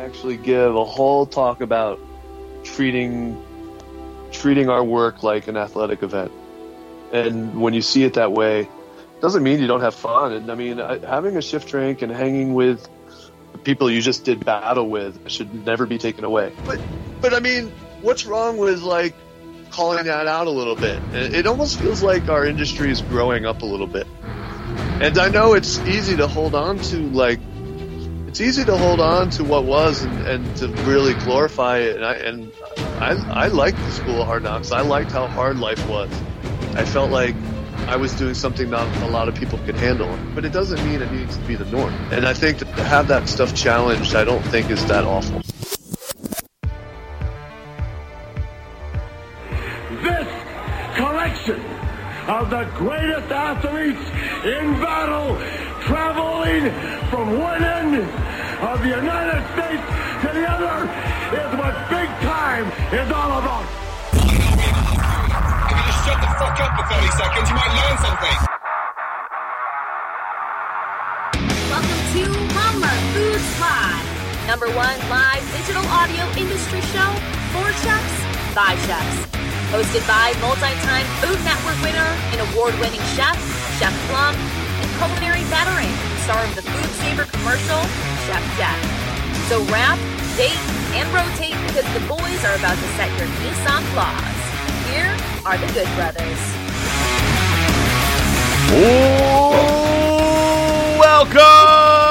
actually give a whole talk about treating our work like an athletic event. And when you see it that way, doesn't mean you don't have fun. And I mean, having a shift drink and hanging with the people you just did battle with should never be taken away. But I mean, what's wrong with like calling that out a little bit? It almost feels like our industry is growing up a little bit. And I know it's easy to hold on to what was and to really glorify it. And I liked the School of Hard Knocks. I liked how hard life was. I felt like I was doing something not a lot of people could handle. But it doesn't mean it needs to be the norm. And I think that to have that stuff challenged, I don't think is that awful. This collection of the greatest athletes in battle, traveling from one end of the United States to the other, is what big time is all about. If you just shut the fuck up for 30 seconds, you might learn something. Welcome to Mama Foods Live, #1 live digital audio industry show for chefs by chefs. Hosted by multi-time Food Network winner and award-winning chef, Chef Plum, and culinary veteran, star of the Food Saver commercial, Chef Jeff. So wrap, date, and rotate because the boys are about to set your Nissan claws. Here are the Good Brothers. Ooh, welcome!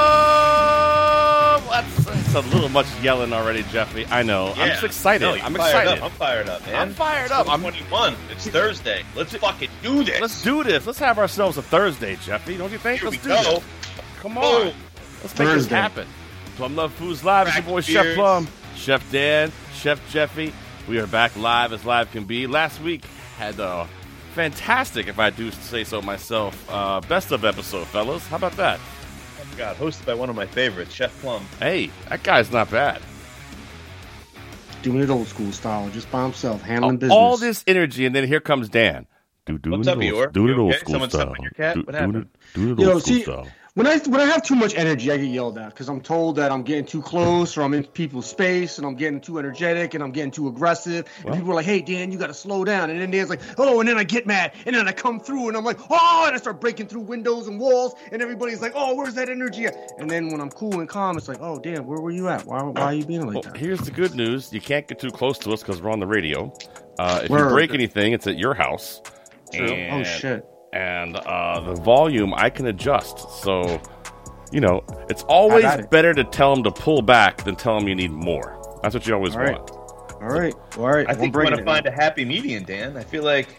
That's a little much yelling already, Jeffy. I know. Yeah. I'm just excited. No, I'm excited. I'm fired up, man. I'm fired up. I'm 21. It's Thursday. Let's fucking do this. Let's do this. Let's have ourselves a Thursday, Jeffy. Don't you think? Here Let's we do go. this. Come on. Let's make this happen. Plum Love Foods Live. It's your boy, Chef Plum, Chef Dan, Chef Jeffy. We are back live as live can be. Last week had a fantastic, if I do say so myself, best of episode, fellas. How about that? Oh, God, hosted by one of my favorites, Chef Plum. Hey, that guy's not bad. Doing it old school style, just by himself, handling business. All this energy, and then here comes Dan. What's up, Eeyore? Do it old okay? school Someone style. stepped on your cat? What happened? Do it old school style. When I have too much energy, I get yelled at because I'm told that I'm getting too close or I'm in people's space and I'm getting too energetic and I'm getting too aggressive. And people are like, hey, Dan, you got to slow down. And then Dan's like, oh, and then I get mad. And then I come through and I'm like, oh, and I start breaking through windows and walls. And everybody's like, oh, where's that energy at? And then when I'm cool and calm, it's like, oh, Dan, where were you at? Why are you being like that? Here's the good news. You can't get too close to us because we're on the radio. If you break anything, it's at your house. True. Oh, shit. And the volume I can adjust. So, you know, it's always better to tell them to pull back than tell them you need more. That's what you always want. All right. I think we're going to find a happy median, Dan. I feel like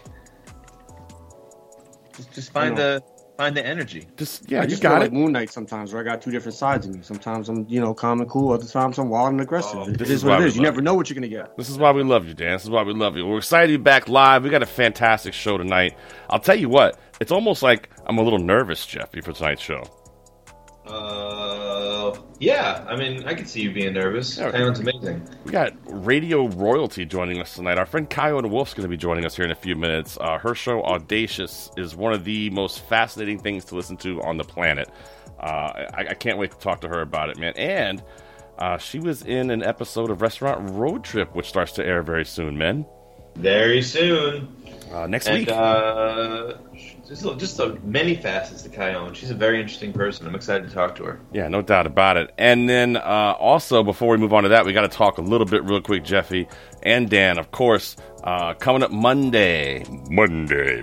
just find the energy. I just got like Moon Knight sometimes, where I got two different sides of me. Sometimes I'm, calm and cool. Other times I'm wild and aggressive. It is what it is. You never know what you're going to get. This is why we love you, Dan. This is why we love you. We're excited to be back live. We got a fantastic show tonight. I'll tell you what. It's almost like I'm a little nervous, Jeffy, for tonight's show. Yeah. I mean, I can see you being nervous. Sounds amazing. We got radio royalty joining us tonight. Our friend Coyote Wolf's going to be joining us here in a few minutes. Her show, Audacious, is one of the most fascinating things to listen to on the planet. I can't wait to talk to her about it, man. And she was in an episode of Restaurant Road Trip, which starts to air very soon, man. Very soon. Next week. Just many facets to Kyone. She's a very interesting person. I'm excited to talk to her. Yeah, no doubt about it. And then also, before we move on to that, we got to talk a little bit real quick, Jeffy and Dan, of course, coming up Monday, in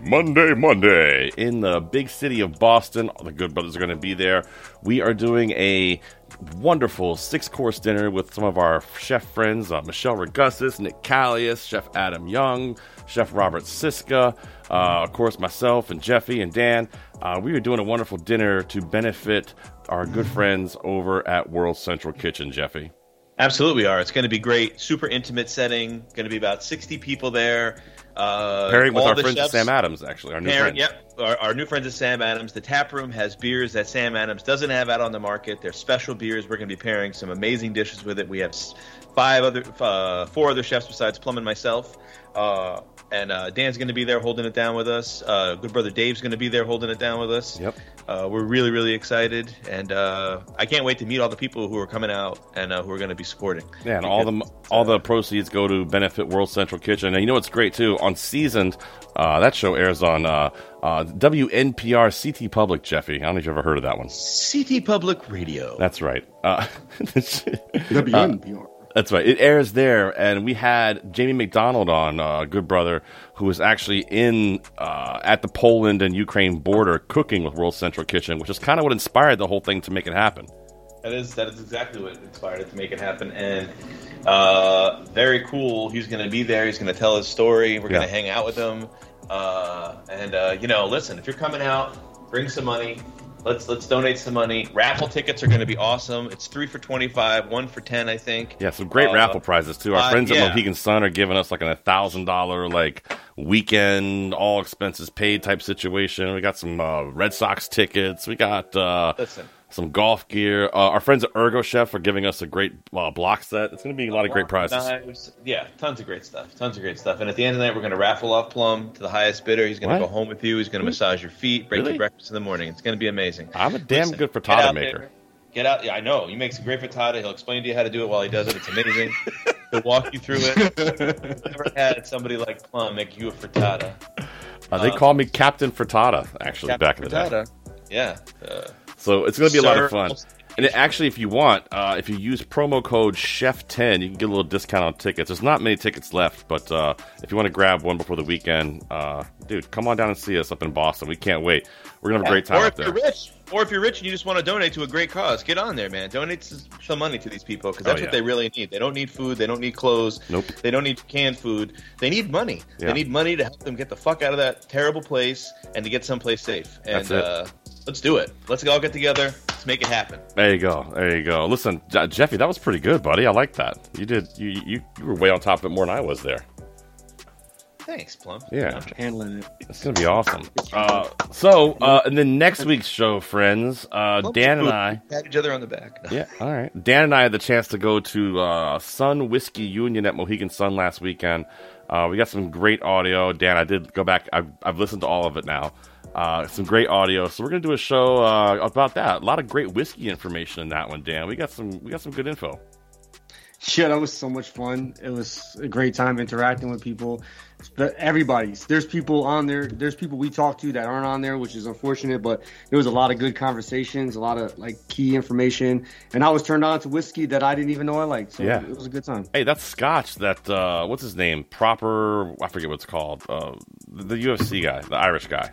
the big city of Boston. The Good Brothers are going to be there. We are doing a wonderful 6-course dinner with some of our chef friends, Michelle Regussis, Nick Callius, Chef Adam Young, Chef Robert Siska, of course, myself and Jeffy and Dan. We are doing a wonderful dinner to benefit our good friends over at World Central Kitchen, Jeffy. Absolutely we are. It's going to be great. Super intimate setting. Going to be about 60 people there. Pairing with our friends at Sam Adams, actually. Our new friends. Yep. Our new friends at Sam Adams. The tap room has beers that Sam Adams doesn't have out on the market. They're special beers. We're going to be pairing some amazing dishes with it. We have 4 other chefs besides Plum and myself. And Dan's going to be there holding it down with us. Good brother Dave's going to be there holding it down with us. Yep. We're really, really excited, and I can't wait to meet all the people who are coming out and who are going to be supporting. Yeah, and all the proceeds go to benefit World Central Kitchen. And you know what's great too? On Seasoned, that show airs on WNPR CT Public. Jeffy, I don't know if you've ever heard of that one. CT Public Radio. That's right. WNPR. That's right. It airs there, and we had Jamie McDonald on, good brother, who was actually in at the Poland and Ukraine border cooking with World Central Kitchen, which is kind of what inspired the whole thing to make it happen. That is exactly what inspired it to make it happen, and very cool. He's going to be there. He's going to tell his story. We're going to hang out with him, listen. If you're coming out, bring some money. Let's donate some money. Raffle tickets are going to be awesome. It's 3 for $25, 1 for $10, I think. Yeah, some great raffle prizes too. Our friends at Mohegan Sun are giving us like a $1,000 weekend, all expenses paid type situation. We got some Red Sox tickets. We got some golf gear. Our friends at Ergo Chef are giving us a great block set. It's going to be a lot of great prizes. Yeah, tons of great stuff. And at the end of the night, we're going to raffle off Plum to the highest bidder. He's going to go home with you. He's going to massage your feet, break your breakfast in the morning. It's going to be amazing. I'm a damn good frittata maker. Get out. Yeah, I know. He makes a great frittata. He'll explain to you how to do it while he does it. It's amazing. He'll walk you through it. I've never had somebody like Plum make you a frittata. They called me Captain Frittata, actually, Captain back in the day. Yeah. So it's going to be a lot of fun. And actually, if you want, if you use promo code CHEF10, you can get a little discount on tickets. There's not many tickets left, but if you want to grab one before the weekend, dude, come on down and see us up in Boston. We can't wait. We're going to have a great time up there. Or if you're rich and you just want to donate to a great cause, get on there, man. Donate some money to these people, because that's what they really need. They don't need food. They don't need clothes. Nope. They don't need canned food. They need money. Yeah. They need money to help them get the fuck out of that terrible place and to get someplace safe. And let's do it. Let's all get together. Let's make it happen. There you go. Listen, Jeffy, that was pretty good, buddy. I like that. You did. You were way on top of it more than I was there. Thanks, Plum. Yeah. Handling it. It's going to be awesome. And then next week's show, friends, Dan and I... Pat each other on the back. Yeah, all right. Dan and I had the chance to go to Sun Whiskey Union at Mohegan Sun last weekend. We got some great audio. Dan, I did go back. I've listened to all of it now. Some great audio. So we're going to do a show about that. A lot of great whiskey information in that one, Dan. We got some good info. Yeah, that was so much fun. It was a great time interacting with people. There's people on there. There's people we talked to that aren't on there, which is unfortunate, but there was a lot of good conversations, a lot of key information, and I was turned on to whiskey that I didn't even know I liked. So it was a good time. Hey, that's Scotch. That what's his name? I forget what it's called. The UFC guy, the Irish guy.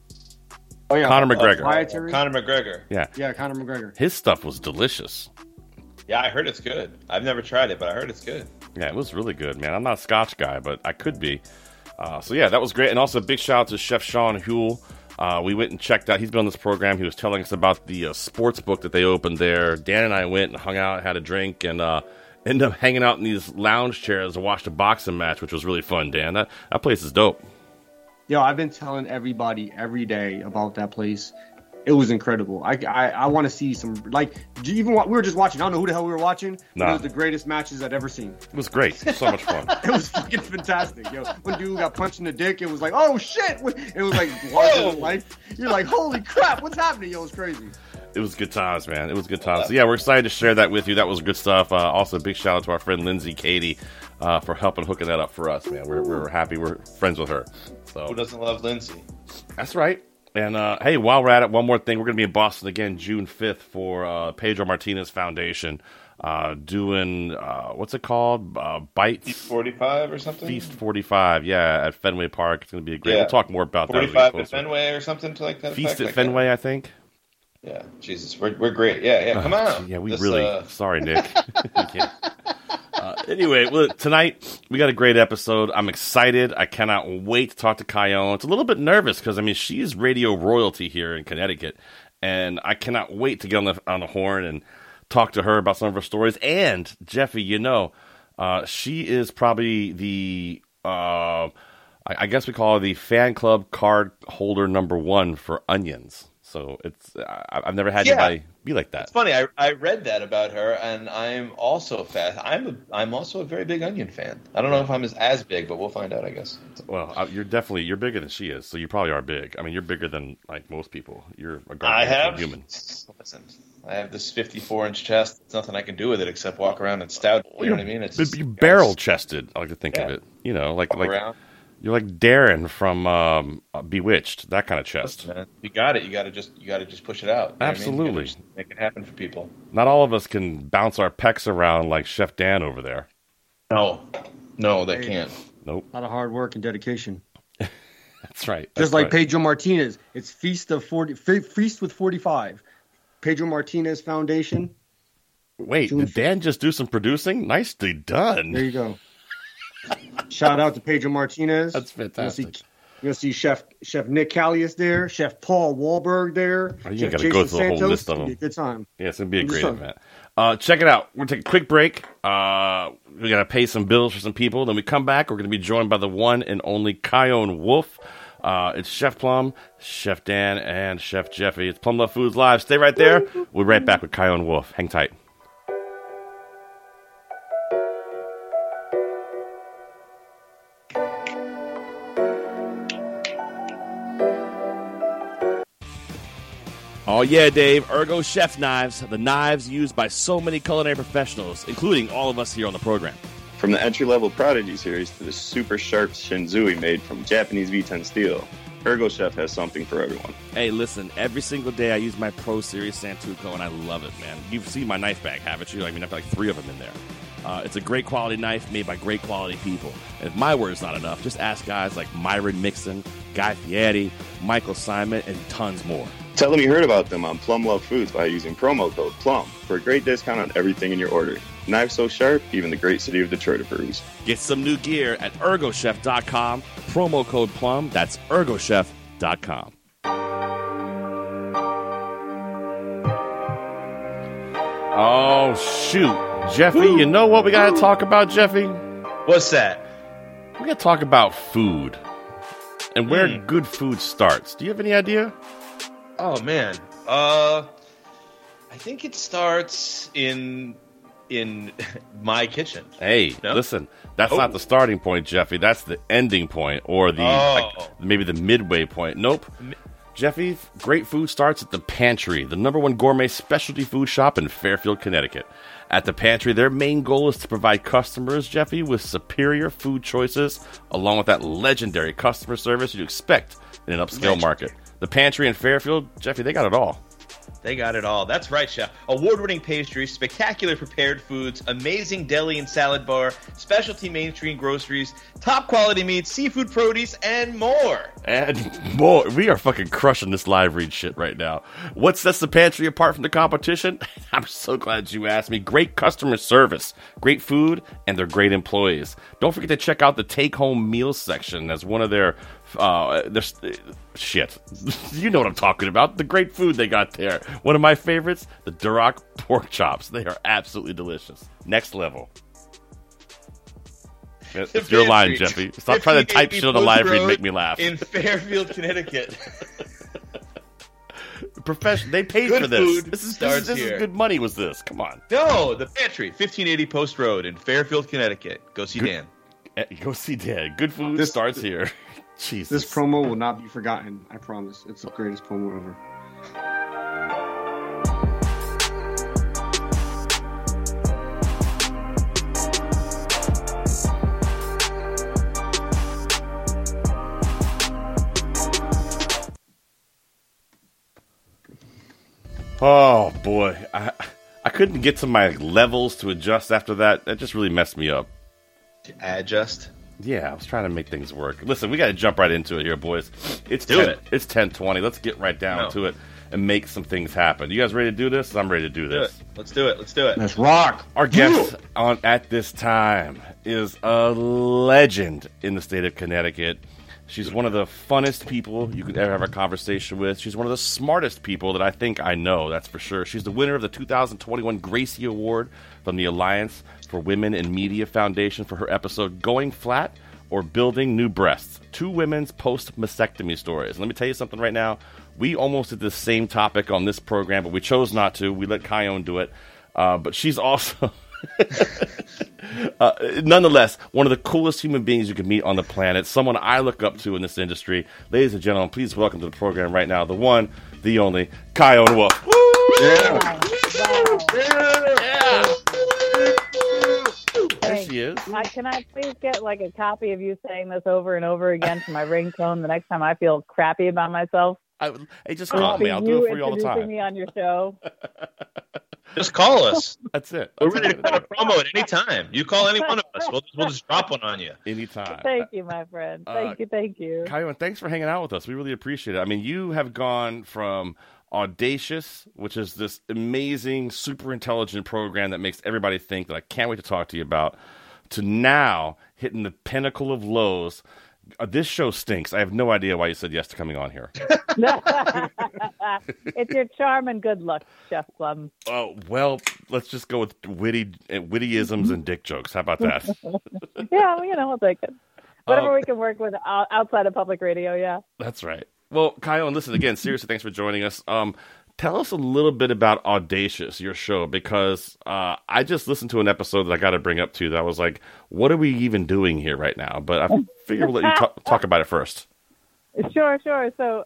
Oh yeah, Conor McGregor. Conor McGregor. Yeah, Conor McGregor. His stuff was delicious. Yeah, I heard it's good. I've never tried it, but I heard it's good. Yeah, it was really good, man. I'm not a Scotch guy, but I could be. So yeah, that was great. And also a big shout out to Chef Sean Huell. We went and checked out. He's been on this program. He was telling us about the sports book that they opened there. Dan and I went and hung out, had a drink, and ended up hanging out in these lounge chairs and watched a boxing match, which was really fun, Dan. That place is dope. Yo, I've been telling everybody every day about that place. It was incredible. I want to see some, even we were just watching. I don't know who the hell we were watching. But it was the greatest matches I'd ever seen. It was great. So much fun. It was fucking fantastic. Yo, when dude got punched in the dick, it was like, oh shit. It was like, larger than life. You're like, holy crap, what's happening? Yo, it was crazy. It was good times, man. It was good times. So yeah, we're excited to share that with you. That was good stuff. Also, a big shout out to our friend Lindsay Katie for helping hooking that up for us, man. We're happy. We're friends with her. So who doesn't love Lindsay? That's right. And hey, while we're at it, one more thing. We're going to be in Boston again June 5th for Pedro Martinez Foundation doing, what's it called? Bites? Feast 45 or something? Feast 45, yeah, at Fenway Park. It's going to be a great. We'll talk more about 45 that. 45 at Fenway or something like that? Feast at Fenway, I think. Yeah, Jesus, we're great. Yeah, come on. Yeah, sorry, Nick. Anyway, tonight we got a great episode. I'm excited. I cannot wait to talk to Kyone. It's a little bit nervous because, she's radio royalty here in Connecticut, and I cannot wait to get on the horn and talk to her about some of her stories. And, Jeffy, she is probably the, I guess we call her the fan club card holder number 1 for Onions. So I've never had anybody Be like that. It's funny. I read that about her, and I'm also I'm also a very big Onion fan. I don't know if I'm as big, but we'll find out, I guess. Well, you're bigger than she is, so you probably are big. I mean, you're bigger than like most people. You're a gargantuan human. Listen, I have this 54-inch chest. There's nothing I can do with it except walk around and stout. You know what I mean? It's barrel chested. I like to think of it. You know, like you're like Darren from Bewitched. That kind of chest. Listen, you got it. You got to just push it out. Absolutely, make it happen for people. Not all of us can bounce our pecs around like Chef Dan over there. No, they can't. Nope. A lot of hard work and dedication. That's right. Just like Pedro Martinez. It's Feast with 45. Pedro Martinez Foundation. Wait, did Dan just do some producing? Nicely done. There you go. Shout out to Pedro Martinez. That's fantastic. You're going to see Chef Nick Callius there, Chef Paul Wahlberg there. You got to go through the whole list of them. It's a good time. Yeah, it's going to be a great event. Check it out. We're going to take a quick break. We got to pay some bills for some people. Then we come back. We're going to be joined by the one and only Chion Wolf. It's Chef Plum, Chef Dan, and Chef Jeffy. It's Plum Love Foods Live. Stay right there. We'll be right back with Chion Wolf. Hang tight. Oh yeah, Dave. Ergo Chef Knives, the knives used by so many culinary professionals, including all of us here on the program. From the entry-level Prodigy series to the super sharp Shinzui made from Japanese V10 steel, Ergo Chef has something for everyone. Hey, listen, every single day I use my Pro Series Santoku, and I love it, man. You've seen my knife bag, haven't you? I mean, I've got like 3 of them in there. It's a great quality knife made by great quality people. And if my word's not enough, just ask guys like Myron Mixon, Guy Fieri, Michael Simon, and tons more. Tell them you heard about them on Plum Love Foods by using promo code PLUM for a great discount on everything in your order. Knives so sharp, even the great city of Detroit approves. Get some new gear at ErgoChef.com. Promo code PLUM. That's ErgoChef.com. Oh, shoot. Jeffy, you know what we got to talk about, Jeffy? What's that? We got to talk about food and where good food starts. Do you have any idea? Oh, man. I think it starts in my kitchen. Hey, listen, that's not the starting point, Jeffy. That's the ending point, or maybe the midway point. Nope. Jeffy, great food starts at The Pantry, the #1 gourmet specialty food shop in Fairfield, Connecticut. At The Pantry, their main goal is to provide customers, Jeffy, with superior food choices, along with that legendary customer service you'd expect in an upscale market. The Pantry in Fairfield, Jeffy, they got it all. They got it all. That's right, Chef. Award-winning pastries, spectacular prepared foods, amazing deli and salad bar, specialty mainstream groceries, top-quality meats, seafood produce, and more. And more. We are fucking crushing this live read shit right now. What sets The Pantry apart from the competition? I'm so glad you asked me. Great customer service, great food, and they're great employees. Don't forget to check out the take-home meals section as one of their shit. You know what I'm talking about. The great food they got there. One of my favorites, the Duroc pork chops. They are absolutely delicious. Next level. It's your line, Jeffy. Stop trying to type shit on the live read and make me laugh. In Fairfield, Connecticut. They paid good for this. Food this is good money, was this? Come on. No, The Pantry, 1580 Post Road in Fairfield, Connecticut. Go see Dan. Go see Dan. Good food starts here. Jesus. This promo will not be forgotten. I promise. It's the greatest promo ever. Oh boy, I couldn't get to my levels to adjust after that. That just really messed me up. Adjust? Yeah, I was trying to make things work. Listen, we got to jump right into it here, boys. It's 10:20. Let's get right down to it and make some things happen. You guys ready to do this? I'm ready to do this. Let's do it. Let's rock. Our guest at this time is a legend in the state of Connecticut. She's one of the funnest people you could ever have a conversation with. She's one of the smartest people that I think I know, that's for sure. She's the winner of the 2021 Gracie Award from the Alliance for Women in Media Foundation for her episode Going Flat or Building New Breasts, 2 women's post-mastectomy stories. And let me tell you something right now. We almost did the same topic on this program, but we chose not to. We let Kion do it. But she's also, nonetheless, one of the coolest human beings you can meet on the planet, someone I look up to in this industry. Ladies and gentlemen, please welcome to the program right now, the one, the only, Kion Wolf. Woo! Yeah. There she is. Can I please get like a copy of you saying this over and over again for my ringtone the next time I feel crappy about myself? Hey, just call me. I'll do it for you all the time. Introducing me on your show. Just call us. That's it. We're ready to cut a promo at any time. You call any one of us. We'll just drop one on you. Anytime. Thank you, my friend. Thank you. Kion, thanks for hanging out with us. We really appreciate it. I mean, you have gone from Audacious, which is this amazing, super intelligent program that makes everybody think that I can't wait to talk to you about, to now hitting the pinnacle of lows. This show stinks. I have no idea why you said yes to coming on here. It's your charm and good luck, Chef Plum. Oh, well, let's just go with wittyisms and dick jokes. How about that? Yeah, we'll take it. Whatever we can work with outside of public radio, yeah. That's right. Well, Kyle, and listen, again, seriously, thanks for joining us. Tell us a little bit about Audacious, your show, because I just listened to an episode that I got to bring up to you that I was like, what are we even doing here right now? But I figured we'll let you talk about it first. Sure. So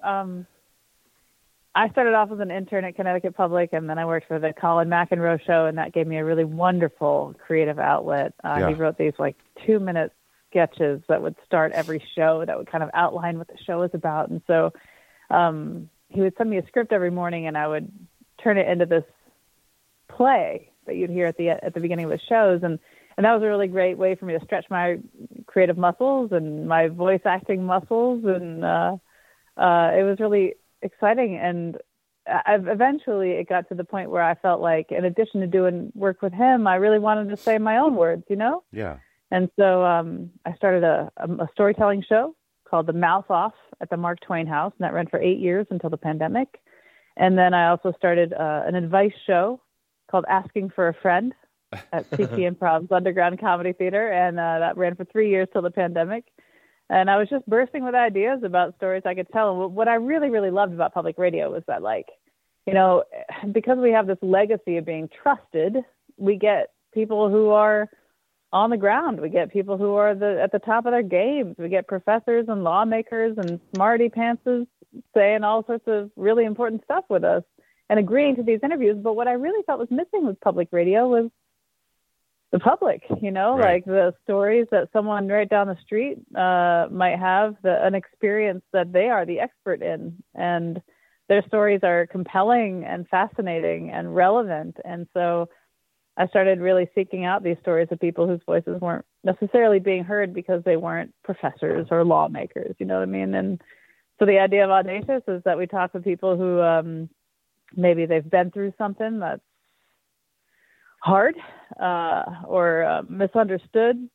I started off as an intern at Connecticut Public, and then I worked for the Colin McEnroe Show, and that gave me a really wonderful creative outlet. He wrote these 2-minute sketches that would start every show that would kind of outline what the show is about. And so he would send me a script every morning, and I would turn it into this play that you'd hear at the beginning of the shows. And that was a really great way for me to stretch my creative muscles and my voice acting muscles. And it was really exciting. And eventually it got to the point where I felt like, in addition to doing work with him, I really wanted to say my own words, Yeah. And so I started a storytelling show called The Mouth Off at the Mark Twain House, and that ran for 8 years until the pandemic. And then I also started an advice show called Asking for a Friend at CT Improv's Underground Comedy Theater, and that ran for 3 years till the pandemic. And I was just bursting with ideas about stories I could tell. And what I really, really loved about public radio was that, because we have this legacy of being trusted, we get people who are on the ground. We get people who are at the top of their games. We get professors and lawmakers and smarty pantses saying all sorts of really important stuff with us and agreeing to these interviews. But what I really felt was missing with public radio was the public, Right. like the stories that someone right down the street might have, an experience that they are the expert in. And their stories are compelling and fascinating and relevant. And so I started really seeking out these stories of people whose voices weren't necessarily being heard because they weren't professors or lawmakers, you know what I mean? And so the idea of Audacious is that we talk with people who maybe they've been through something that's hard or misunderstood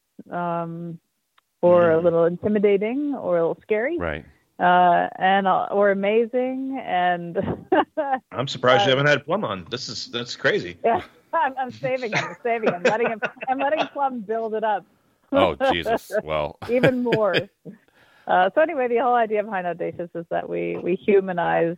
or a little intimidating or a little scary. Right. Or amazing. And I'm surprised you haven't had Plum on. That's crazy. Yeah. I'm saving him. I'm letting Plum build it up. Oh, Jesus. Well. Even more. So anyway, the whole idea behind Audacious is that we humanize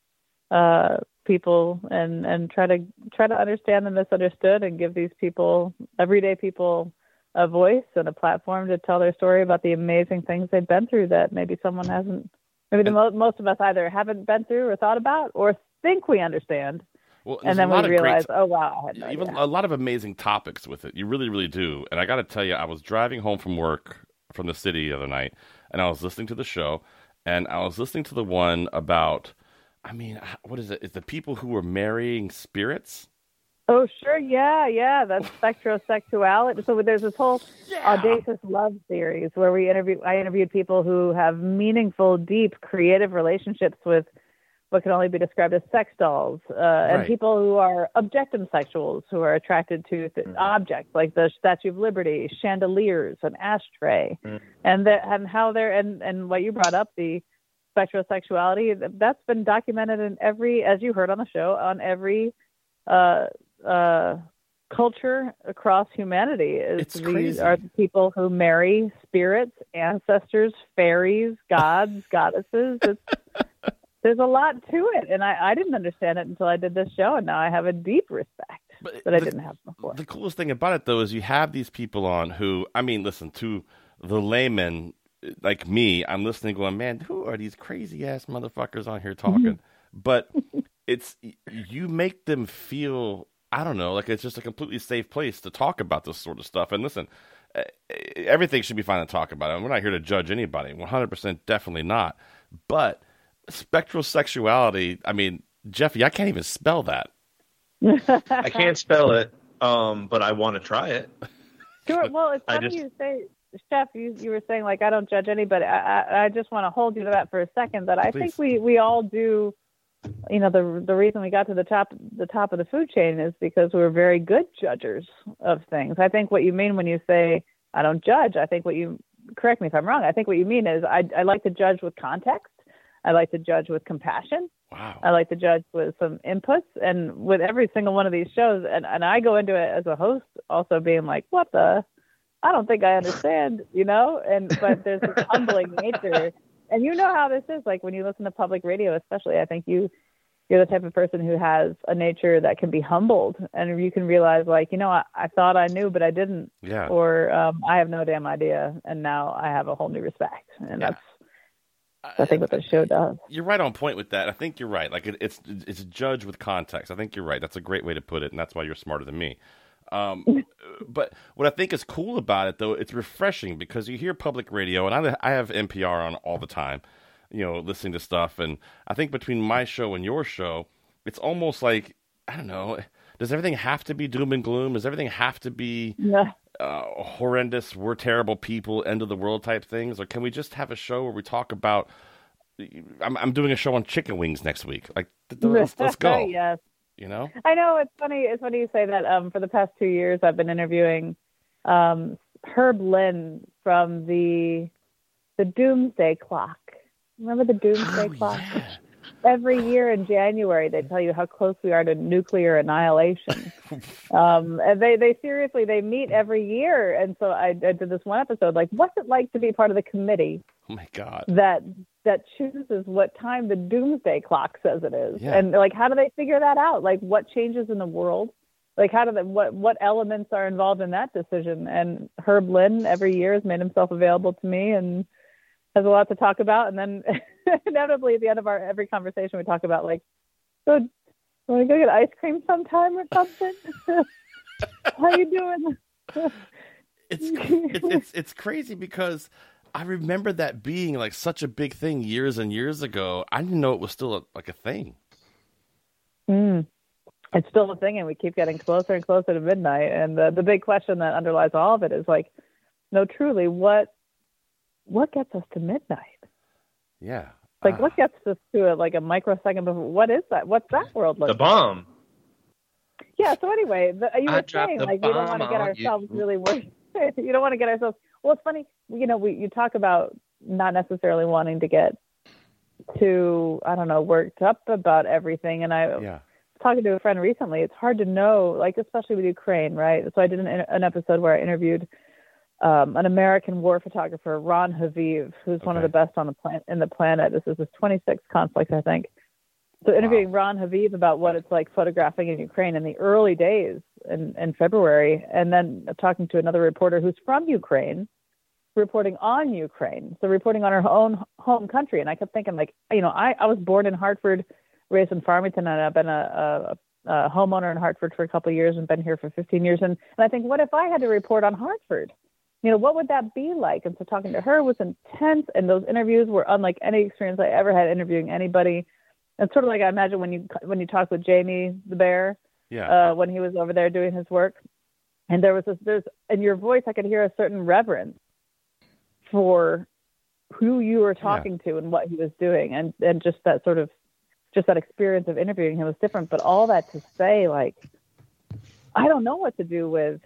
people and try to understand the misunderstood and give these people, everyday people, a voice and a platform to tell their story about the amazing things they've been through that maybe someone hasn't. Maybe most of us either haven't been through or thought about or think we understand. Well, and then we realize, oh, wow, I had no even idea. a lot of amazing topics with it. You really, really do. And I got to tell you, I was driving home from work from the city the other night, and I was listening to the show, and I was listening to the one about, what is it? It's the people who were marrying spirits? Oh, sure, yeah. That's spectrosexuality. So there's this whole Audacious Love series where I interviewed people who have meaningful, deep, creative relationships with what can only be described as sex dolls, and people who are objectum sexuals who are attracted to objects like the Statue of Liberty, chandeliers, an ashtray, and what you brought up, the spectrosexuality, that's been documented in every, as you heard on the show, on every culture across humanity. It's crazy. These are the people who marry spirits, ancestors, fairies, gods, goddesses. there's a lot to it, and I didn't understand it until I did this show, and now I have a deep respect that I didn't have before. The coolest thing about it, though, is you have these people on who, I mean, listen, to the layman like me, I'm listening going, man, who are these crazy-ass motherfuckers on here talking? But you make them feel, I don't know, like it's just a completely safe place to talk about this sort of stuff. And listen, everything should be fine to talk about. We're not here to judge anybody. 100% definitely not. But spectral sexuality, I mean, Jeffy, I can't even spell that. I can't spell it, but I want to try it. Sure. Well, it's funny you say, Chef, you were saying, like, I don't judge anybody. I just want to hold you to that for a second, that I think we all do. You know, the reason we got to the top of the food chain is because we're very good judgers of things. I think what you mean when you say, I don't judge, I think correct me if I'm wrong, I think what you mean is I like to judge with context. I like to judge with compassion. Wow. I like to judge with some inputs, and with every single one of these shows, and I go into it as a host also being like, I don't think I understand, you know, but there's this humbling nature. And you know how this is, like when you listen to public radio, especially, I think you're the type of person who has a nature that can be humbled, and you can realize, like, you know, I thought I knew, but I didn't. Yeah. Or I have no damn idea, and now I have a whole new respect. And that's I think what the show does. You're right on point with that. I think you're right. Like it's judge with context. I think you're right. That's a great way to put it, and that's why you're smarter than me. But what I think is cool about it, though, it's refreshing because you hear public radio, and I have NPR on all the time, you know, listening to stuff. And I think between my show and your show, it's almost like, I don't know, does everything have to be doom and gloom? Does everything have to be horrendous, we're terrible people, end of the world type things? Or can we just have a show where we talk about, I'm doing a show on chicken wings next week. Like, let's go. Yes. You know? I know, it's funny. It's funny you say that. For the past 2 years, I've been interviewing Herb Lynn from the Doomsday Clock. Remember the Doomsday Clock? Yeah. Every year in January, they tell you how close we are to nuclear annihilation. And they seriously, they meet every year. And so I did this one episode, like, what's it like to be part of the committee? Oh my God. That chooses what time the Doomsday Clock says it is. Yeah. And like, how do they figure that out? Like, what changes in the world? Like, what elements are involved in that decision? And Herb Lynn every year has made himself available to me and has a lot to talk about. And then inevitably at the end of every conversation, we talk about, like, so want to go get ice cream sometime or something? How you doing? It's crazy because I remember that being like such a big thing years and years ago. I didn't know it was still a thing. It's still a thing, and we keep getting closer and closer to midnight. And the big question that underlies all of it is, like, no, truly, what gets us to midnight? Yeah. Like, what gets us to like a microsecond before? What is that? What's that world like? The bomb. Yeah. So anyway, you were saying, like, we don't want to get ourselves really worried. You don't want to get ourselves. Well, it's funny. You know, you talk about not necessarily wanting to get too, I don't know, worked up about everything. And I was talking to a friend recently. It's hard to know, like, especially with Ukraine, right? So I did an episode where I interviewed an American war photographer, Ron Haviv, who's one of the best on the planet. This is his 26th conflict, I think. So interviewing Ron Haviv about what it's like photographing in Ukraine in the early days in February, and then talking to another reporter who's from Ukraine, reporting on Ukraine, so reporting on her own home country. And I kept thinking, like, you know, I was born in Hartford, raised in Farmington, and I've been a homeowner in Hartford for a couple of years and been here for 15 years. And I think, what if I had to report on Hartford? You know, what would that be like? And so talking to her was intense, and those interviews were unlike any experience I ever had interviewing anybody. It's sort of like I imagine when you talk with Jamie the bear, when he was over there doing his work, and there's in your voice I could hear a certain reverence for who you were talking to and what he was doing, and just that sort of that experience of interviewing him was different. But all that to say, like, I don't know what to do with.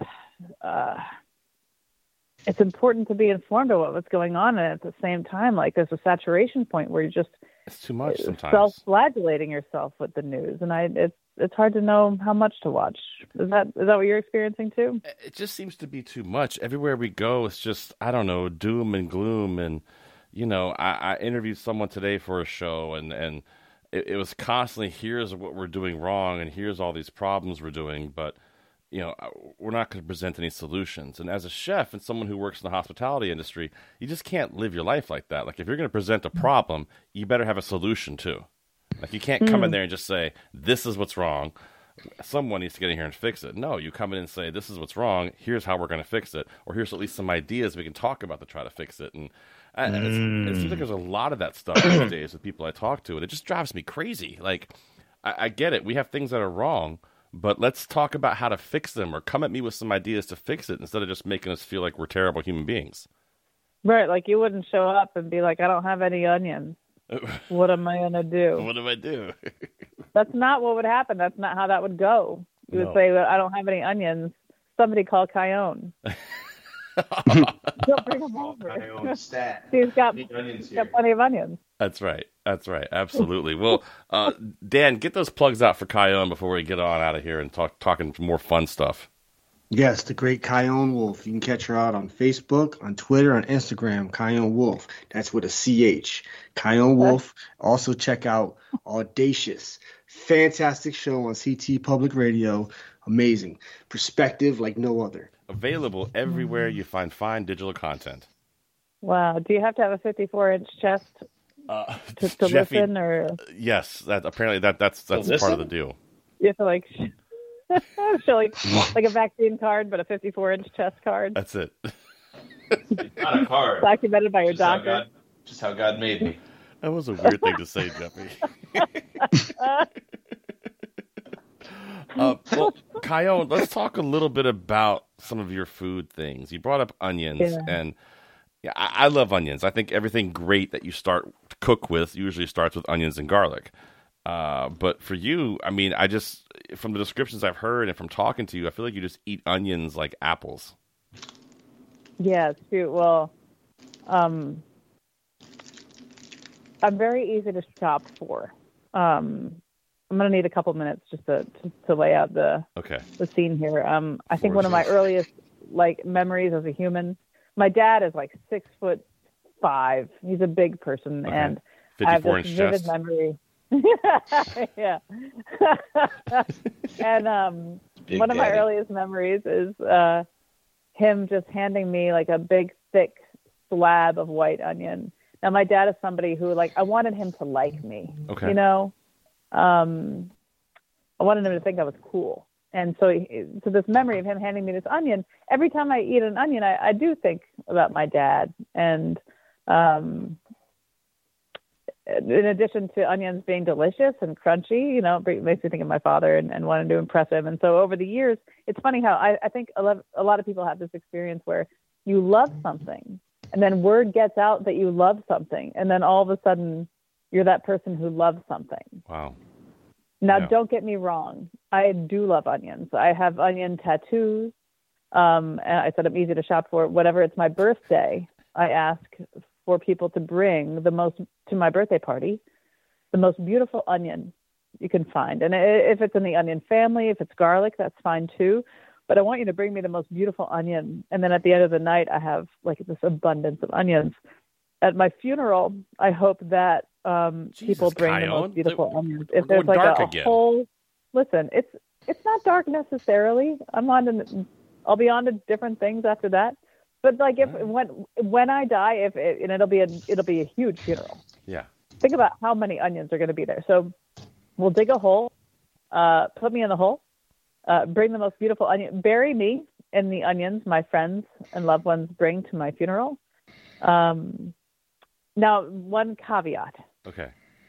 It's important to be informed of what's going on, and at the same time, like, there's a saturation point where you're just it's too much sometimes, self-flagellating yourself with the news, and it's hard to know how much to watch. Is that what you're experiencing too? It just seems to be too much. Everywhere we go, it's just, I don't know, doom and gloom. And, you know, I interviewed someone today for a show, and it was constantly, here's what we're doing wrong, and here's all these problems we're doing, but we're not going to present any solutions. And as a chef and someone who works in the hospitality industry, you just can't live your life like that. Like, if you're going to present a problem, you better have a solution too. Like, you can't come in there and just say, this is what's wrong. Someone needs to get in here and fix it. No, you come in and say, this is what's wrong. Here's how we're going to fix it. Or here's at least some ideas we can talk about to try to fix it. And it seems like there's a lot of that stuff these days with people I talk to. And it just drives me crazy. Like, I get it. We have things that are wrong, but let's talk about how to fix them, or come at me with some ideas to fix it instead of just making us feel like we're terrible human beings. Right. Like, you wouldn't show up and be like, I don't have any onions. What am I going to do? What do I do? That's not what would happen. That's not how that would go. You would say, well, I don't have any onions. Somebody call Kyone. He'll bring them over. He's got plenty of onions. That's right. Absolutely. Well, Dan, get those plugs out for Kyone before we get on out of here and talking more fun stuff. Yes, the great Kyone Wolf. You can catch her out on Facebook, on Twitter, on Instagram, Kyone Wolf. That's with a CH. Kyone Wolf. Also check out Audacious. Fantastic show on CT Public Radio. Amazing. Perspective like no other. Available everywhere you find fine digital content. Wow. Do you have to have a 54-inch chest to Jeffy, listen? Or yes, apparently that's part of the deal. You have to show like a vaccine card, but a 54-inch chest card. That's it. Not a card. Documented by your doctor. Just how God made me. That was a weird thing to say, Jeffy. Well, Kyone, let's talk a little bit about some of your food things. You brought up onions, and I love onions. I think everything great that you start to cook with usually starts with onions and garlic. But for you, I mean, from the descriptions I've heard and from talking to you, I feel like you just eat onions like apples. Yeah, it's cute. Well, I'm very easy to shop for. I'm going to need a couple minutes just to lay out the scene here. I think one of my earliest memories as a human, my dad is 6'5". He's a big person, and I have this vivid memory. Yeah. And one of my earliest memories is him just handing me a big, thick slab of white onion. Now, my dad is somebody who I wanted him to like me. Okay. I wanted him to think I was cool. And so this memory of him handing me this onion, every time I eat an onion, I do think about my dad. And in addition to onions being delicious and crunchy, it makes me think of my father and wanting to impress him. And so over the years, it's funny how I think a lot of people have this experience where you love something, and then word gets out that you love something, and then all of a sudden you're that person who loves something. Wow. Now, don't get me wrong. I do love onions. I have onion tattoos. And I said I'm easy to shop for. Whenever it's my birthday, I ask for people to bring to my birthday party, the most beautiful onion you can find. And if it's in the onion family, if it's garlic, that's fine too. But I want you to bring me the most beautiful onion. And then at the end of the night, I have this abundance of onions. At my funeral, I hope that people bring the most beautiful onions. If there's a whole, listen, it's not dark necessarily. I'll be on to different things after that. But when I die, it'll be a huge funeral. Yeah. Think about how many onions are going to be there. So we'll dig a hole, put me in the hole, bring the most beautiful onion, bury me in the onions my friends and loved ones bring to my funeral. Now, one caveat. Okay.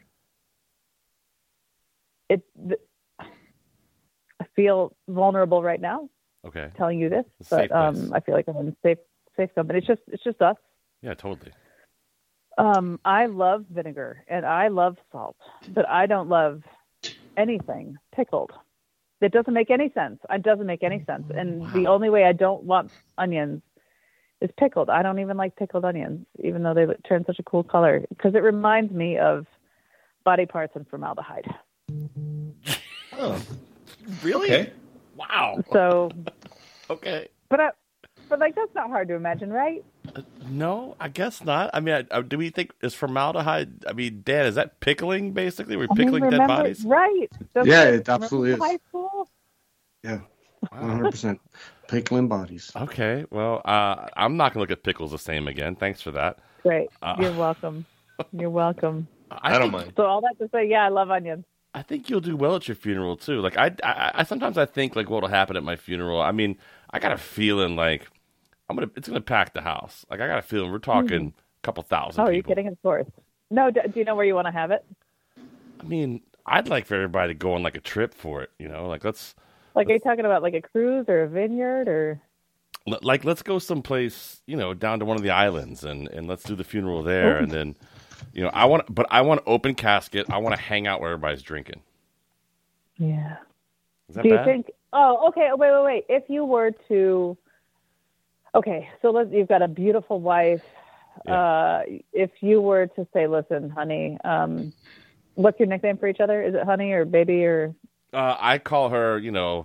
I feel vulnerable right now. Okay. Telling you this, but I feel like I'm in safe company. It's just us. Yeah, totally. I love vinegar and I love salt, but I don't love anything pickled. It doesn't make any sense. It doesn't make any sense. And the only way I don't want onions is pickled. I don't even like pickled onions, even though they turn such a cool color, because it reminds me of body parts and formaldehyde. Oh, really? Okay. Wow. So, okay. But that's not hard to imagine, right? No, I guess not. I mean, do we think is formaldehyde? I mean, Dan, is that pickling basically? We're pickling dead remember, bodies. right? Yeah, it absolutely is. High school. Yeah, 100% pickling bodies. Okay, well, I'm not gonna look at pickles the same again. Thanks for that. Great. You're welcome. You're welcome. I don't mind. So all that to say, yeah, I love onions. I think you'll do well at your funeral too. Like I sometimes I think like what'll happen at my funeral. I mean, I got a feeling like it's gonna pack the house. Like I got a feeling we're talking a couple thousand. Oh, people. are you kidding? Of course. No, do you know where you want to have it? I mean, I'd like for everybody to go on like a trip for it. Like let's. Like, are you talking about like a cruise or a vineyard or? Like let's go someplace down to one of the islands and let's do the funeral there and then. I want open casket. I want to hang out where everybody's drinking. Yeah. Is that do you bad? think? Oh, okay. Wait. If you were to, okay, so you've got a beautiful wife. Yeah. If you were to say, "Listen, honey," what's your nickname for each other? Is it honey or baby or? I call her,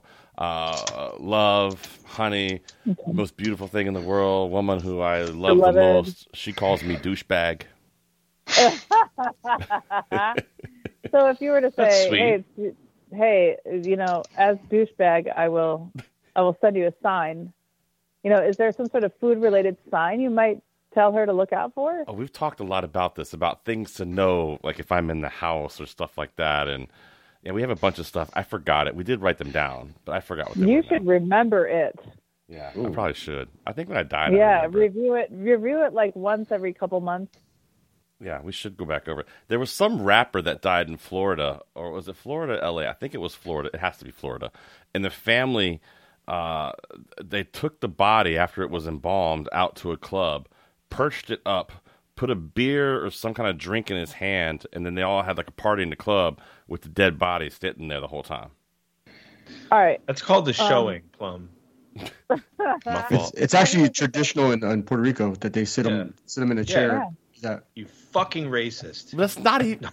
love, honey, most beautiful thing in the world, woman who I love the most. She calls me douchebag. So if you were to say, hey, as douchebag, I will send you a sign. Is there some sort of food related sign you might tell her to look out for? Oh, we've talked a lot about this, about things to know, like if I'm in the house or stuff like that. And yeah, we have a bunch of stuff. I forgot it. We did write them down, but I forgot what they were. You should remember it. Yeah, I probably should. I think when I died, yeah, review it like once every couple months. Yeah, we should go back over it. There was some rapper that died in Florida, or was it Florida, LA? I think it was Florida. It has to be Florida. And the family, they took the body after it was embalmed out to a club, perched it up, put a beer or some kind of drink in his hand, and then they all had like a party in the club with the dead body sitting there the whole time. All right. That's called the showing, Plum. My fault. It's actually traditional in Puerto Rico that they sit them in a chair. Yeah. You fucking racist. That's not even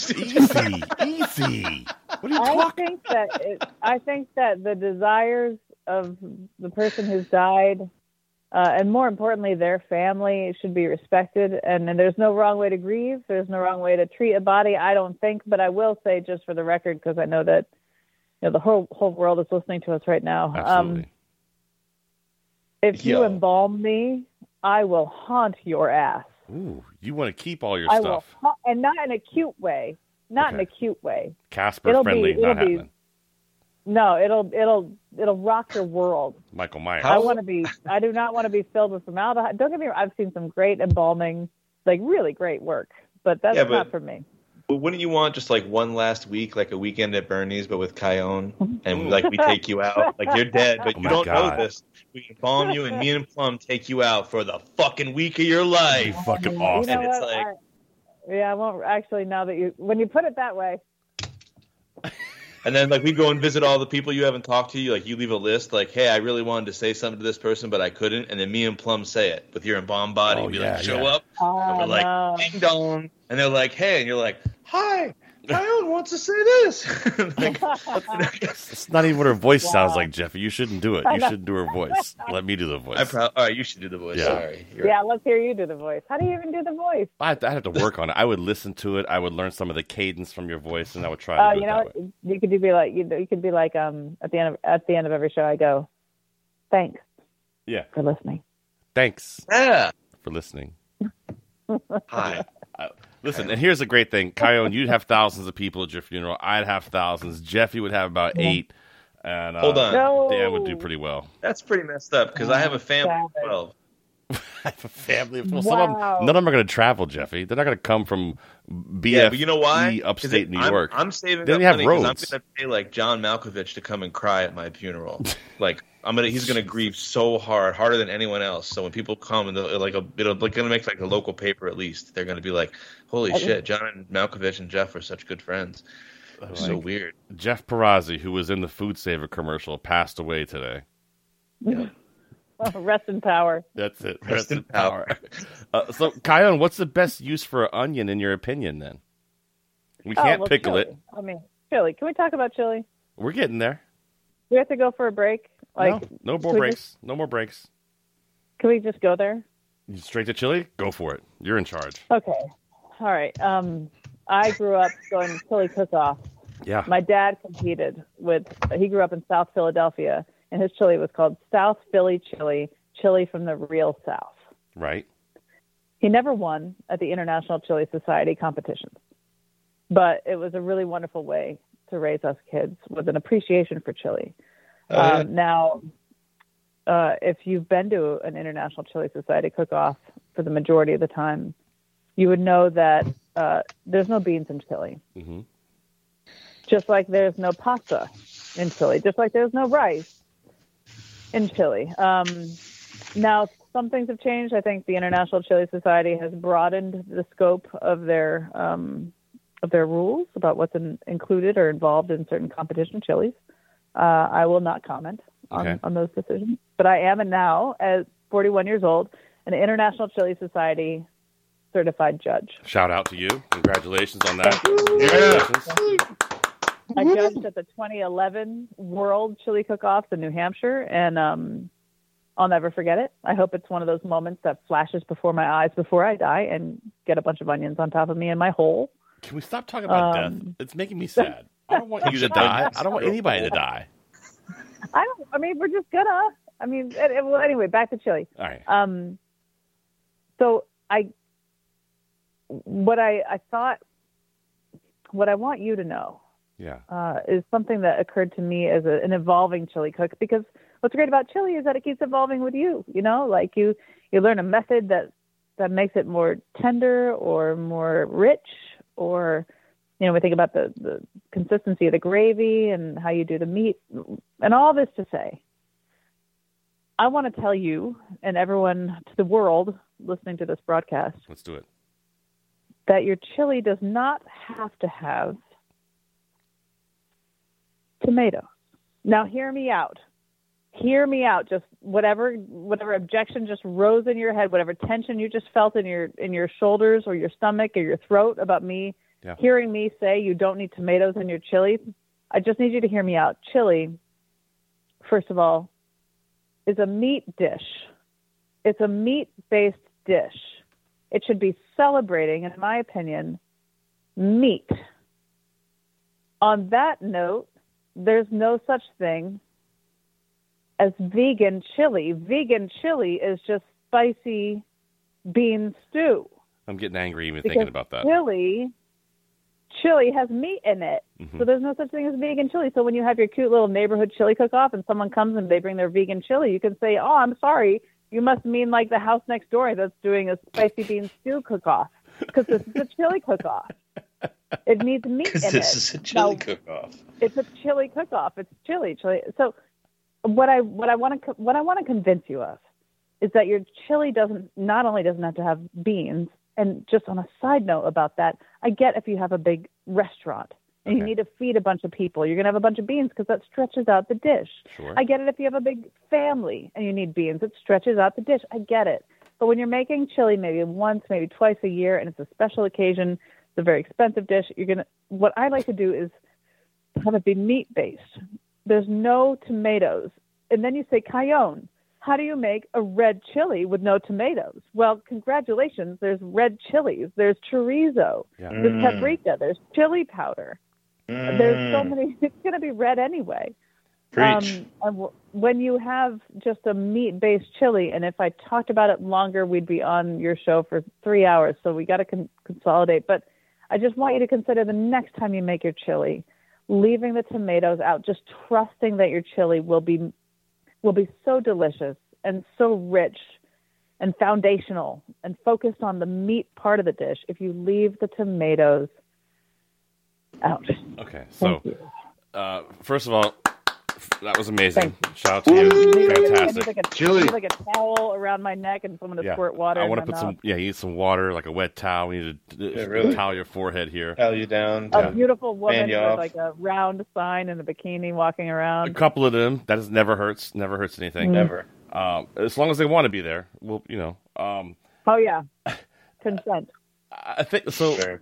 easy. What are you talking? I think that the desires of the person who's died, and more importantly, their family should be respected. And there's no wrong way to grieve. There's no wrong way to treat a body, I don't think. But I will say, just for the record, because I know that the whole world is listening to us right now. Absolutely. If you embalm me, I will haunt your ass. Ooh, you want to keep all your I stuff. will, and not in a cute way. Not in a cute way. Casper friendly, not happening. No, it'll rock your world. Michael Myers. I do not want to be filled with formaldehyde. Don't get me wrong. I've seen some great embalming, like really great work, but that's not for me. But wouldn't you want just like one last week, like a weekend at Bernie's, but with Cayenne, and like we take you out, like you're dead, but you don't know this. We embalm you, and me and Plum take you out for the fucking week of your life. Fucking awesome. You know what? I won't actually. Now that when you put it that way. And then, like, we go and visit all the people you haven't talked to. You leave a list, like, hey, I really wanted to say something to this person, but I couldn't. And then me and Plum say it with your embalmed body. Show up. And we're like, ding dong. And they're like, hey. And you're like, hi, Cayenne wants to say this. It's not even what her voice sounds like, Jeffy. You shouldn't do it. You shouldn't do her voice. Let me do the voice. All right, you should do the voice. Yeah. Sorry. Let's hear you do the voice. How do you even do the voice? I'd have to work on it. I would listen to it. I would learn some of the cadence from your voice, and I would try to do it that way. You could be like at the end of every show I go, thanks. Yeah. For listening. Thanks. Yeah. For listening. Hi. Listen, and here's the great thing. Cayenne, you'd have thousands of people at your funeral. I'd have thousands. Jeffy would have about 8. And Hold on. Dan would do pretty well. That's pretty messed up because I have a family of 12. I have a family of 12. None of them are going to travel, Jeffy. They're not going to come from BFE but you know why? upstate New York. I'm saving they up have money because I'm roads. going to pay like John Malkovich to come and cry at my funeral. Like he's going to grieve so hard, harder than anyone else. So when people come and it'll going to make like a local paper at least. They're going to be like, holy shit, John and Malkovich and Jeff are such good friends. So weird. Jeff Perazzi, who was in the Food Saver commercial, passed away today. Yeah. Rest in power. That's it. Rest in power. So, Cayenne, what's the best use for an onion in your opinion? Then we can't pickle chili. it. I mean, chili. Can we talk about chili? We're getting there. We have to go for a break. No more breaks. No more breaks. Can we just go there? Straight to chili? Go for it. You're in charge. Okay. All right. I grew up going to chili cook-off. Yeah. My dad competed he grew up in South Philadelphia, and his chili was called South Philly chili from the real South. Right. He never won at the International Chili Society competitions, but it was a really wonderful way to raise us kids with an appreciation for chili. Now, if you've been to an International Chili Society cook-off for the majority of the time, you would know that there's no beans in chili. Mm-hmm. Just like there's no pasta in chili, just like there's no rice in chili. Now, some things have changed. I think the International Chili Society has broadened the scope of their rules about what's included or involved in certain competition chilies. I will not comment on those decisions. But I am now, at 41 years old, an International Chili Society certified judge. Shout out to you. Congratulations on that. I judged at the 2011 World Chili Cook-Offs in New Hampshire, and I'll never forget it. I hope it's one of those moments that flashes before my eyes before I die and get a bunch of onions on top of me in my hole. Can we stop talking about death? It's making me sad. I don't want you to die. I don't want anybody to die. We're just gonna. Anyway, back to chili. All right. So what I want you to know is something that occurred to me as an evolving chili cook, because what's great about chili is that it keeps evolving with you. You know, like you learn a method that makes it more tender or more rich, or, you know, we think about the consistency of the gravy and how you do the meat, and all this to say, I want to tell you and everyone to the world listening to this broadcast. Let's do it. That your chili does not have to have tomatoes. Now, hear me out. Hear me out. Just whatever objection just rose in your head, whatever tension you just felt in your shoulders or your stomach or your throat about me hearing me say you don't need tomatoes in your chili. I just need you to hear me out. Chili, first of all, is a meat dish. It's a meat-based dish. It should be celebrating, in my opinion, meat. On that note, there's no such thing as vegan chili. Vegan chili is just spicy bean stew. I'm getting angry even thinking about that. Chili has meat in it. Mm-hmm. So there's no such thing as vegan chili. So when you have your cute little neighborhood chili cook-off and someone comes and they bring their vegan chili, you can say, oh, I'm sorry, you must mean like the house next door that's doing a spicy bean stew cook-off, because this is a chili cook-off. It needs meat in it. Because this is a chili cook-off. It's a chili cook-off. It's chili. So what I want to convince you of is that your chili not only doesn't have to have beans. And just on a side note about that, I get if you have a big restaurant and you need to feed a bunch of people, you're going to have a bunch of beans because that stretches out the dish. Sure. I get it if you have a big family and you need beans, it stretches out the dish. I get it. But when you're making chili maybe once, maybe twice a year, and it's a special occasion, it's a very expensive dish, what I like to do is have it be meat-based. There's no tomatoes. And then you say, Cayenne, how do you make a red chili with no tomatoes? Well, congratulations. There's red chilies. There's chorizo. There's paprika. There's chili powder. There's so many. It's going to be red anyway. Preach. And when you have just a meat-based chili, and if I talked about it longer, we'd be on your show for 3 hours. So we got to consolidate. But I just want you to consider the next time you make your chili, leaving the tomatoes out, just trusting that your chili will be so delicious and so rich and foundational and focused on the meat part of the dish if you leave the tomatoes out. Okay, so first of all, that was amazing. Shout out to you. Fantastic. Chili. Like a towel around my neck and someone to squirt water. I want to put you need some water, like a wet towel. We need to towel your forehead here. Towel you down. A beautiful woman with like a round sign and a bikini walking around. A couple of them. That never hurts. Never hurts anything. Never. As long as they want to be there. Well, oh yeah. Consent. I think so. Sure.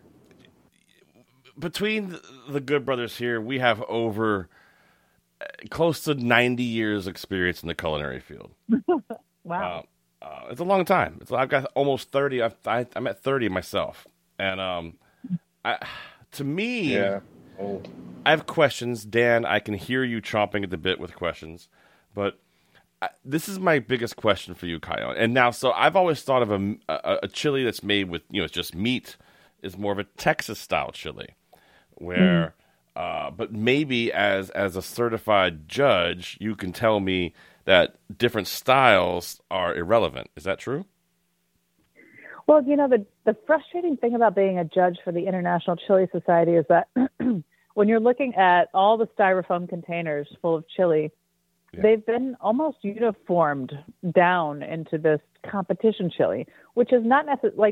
Between the Good Brothers here, we have over close to 90 years experience in the culinary field. Wow. It's a long time. I've got almost 30. I'm at 30 myself, and to me, Yeah. Oh. I have questions. Dan, I can hear you chomping at the bit with questions, but this is my biggest question for you, Kyle. And now, so I've always thought of a chili that's made with, it's just meat is more of a Texas-style chili, where, but maybe as a certified judge, you can tell me that different styles are irrelevant. Is that true? Well, the frustrating thing about being a judge for the International Chili Society is that when you're looking at all the styrofoam containers full of chili, they've been almost uniformed down into this competition chili, which is not necessarily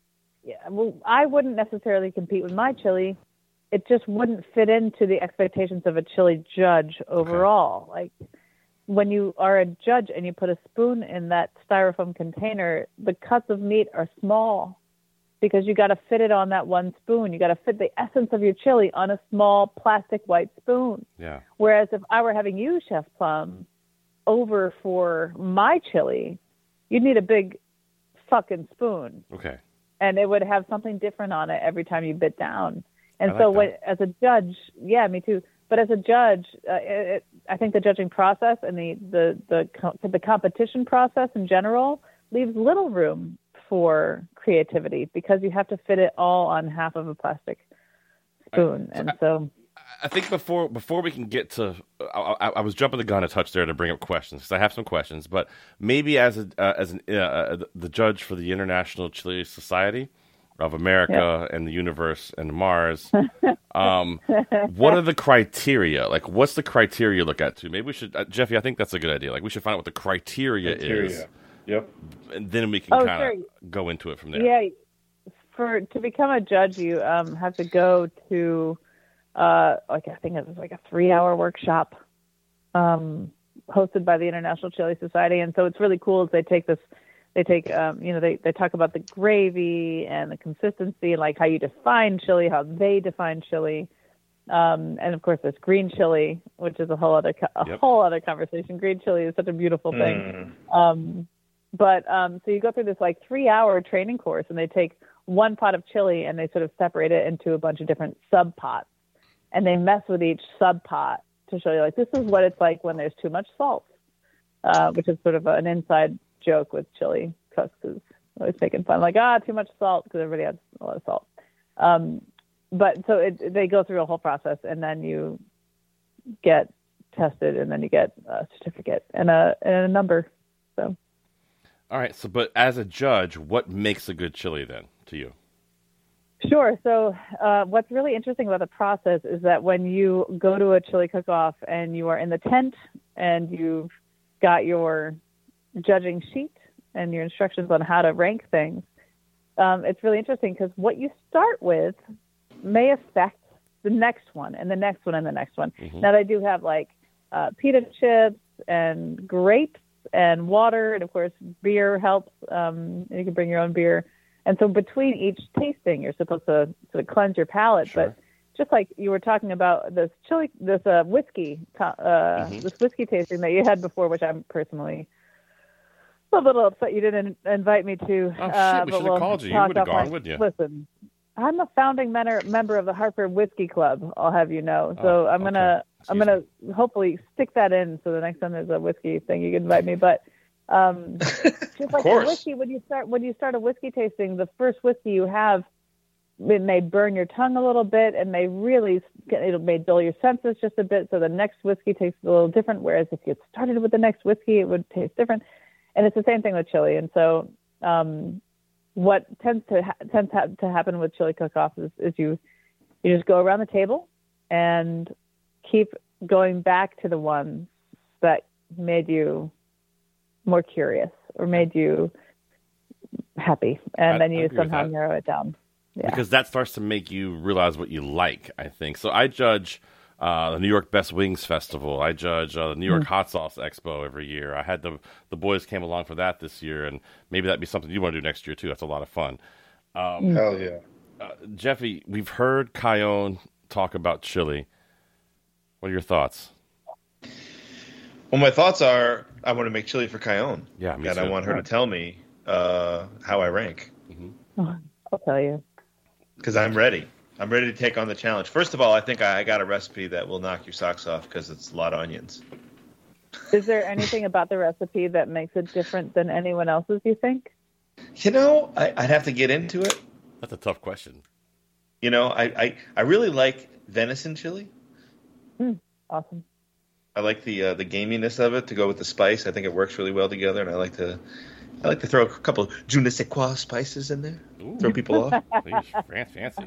I wouldn't necessarily compete with my chili. It just wouldn't fit into the expectations of a chili judge overall. Like, when you are a judge and you put a spoon in that styrofoam container, the cuts of meat are small because you got to fit it on that one spoon. You got to fit the essence of your chili on a small plastic white spoon. Yeah. Whereas if I were having you, Chef Plum, over for my chili, you'd need a big fucking spoon. Okay. And it would have something different on it every time you bit down. And I so like that. as a judge, yeah, me too. But as a judge, I think the judging process and the competition process in general leaves little room for creativity because you have to fit it all on half of a plastic spoon. I think before we can get to, I was jumping the gun a touch there to bring up questions because I have some questions. But maybe as the judge for the International Chili Society of America and the universe and Mars, what are the criteria? Like, what's the criteria you look at to? Maybe we should, Jeffy, I think that's a good idea. Like, we should find out what the criteria is. Yep. And then we can kind of go into it from there. Yeah. To become a judge, you have to go to, I think it was like a 3-hour workshop hosted by the International Chili Society. And so it's really cool. They take, they talk about the gravy and the consistency, like how you define chili, how they define chili. And of course there's green chili, which is a whole other conversation. Green chili is such a beautiful thing. So you go through this 3-hour training course and they take one pot of chili and they sort of separate it into a bunch of different sub pots and they mess with each sub pot to show you this is what it's like when there's too much salt, which is sort of an inside joke with chili cooks is always making fun, too much salt because everybody adds a lot of salt. But so they go through a whole process and then you get tested and then you get a certificate and a number. So. All right. So, but as a judge, what makes a good chili then to you? Sure. So what's really interesting about the process is that when you go to a chili cook-off and you are in the tent and you've got your judging sheet and your instructions on how to rank things, it's really interesting because what you start with may affect the next one and the next one and the next one. Mm-hmm. Now, they do have pita chips and grapes and water, and of course beer helps. You can bring your own beer. And so between each tasting, you're supposed to sort of cleanse your palate. Sure. But just like you were talking about this whiskey, this whiskey tasting that you had before, which I'm personally a little upset you didn't invite me to. Oh, shit, we should have called you. You would have gone, wouldn't you? Listen, I'm a founding member of the Hartford Whiskey Club, I'll have you know. So I'm gonna hopefully stick that in so the next time there's a whiskey thing, you can invite me. But just like whiskey, when you start a whiskey tasting, the first whiskey you have, it may burn your tongue a little bit and it may dull your senses just a bit. So the next whiskey tastes a little different. Whereas if you started with the next whiskey, it would taste different. And it's the same thing with chili. And so what tends to happen with chili cook-offs is you just go around the table and keep going back to the ones that made you more curious or made you happy. And then you somehow narrow it down. Yeah. Because that starts to make you realize what you like, I think. So I judge the New York Best Wings Festival. I judge the New York Hot Sauce Expo every year. I had the boys came along for that this year, and maybe that'd be something you want to do next year, too. That's a lot of fun. Hell yeah. Jeffy, we've heard Kion talk about chili. What are your thoughts? Well, my thoughts are I want to make chili for Kyone. Yeah, me and too. I want her to tell me how I rank. I'll tell you. Because I'm ready. I'm ready to take on the challenge. First of all, I think I got a recipe that will knock your socks off because it's a lot of onions. Is there anything about the recipe that makes it different than anyone else's, you think? You know, I'd have to get into it. That's a tough question. You know, I really like venison chili. Awesome. I like the gaminess of it to go with the spice. I think it works really well together, and I like to throw a couple je ne sais quoi spices in there. Ooh. Throw people off. Fancy.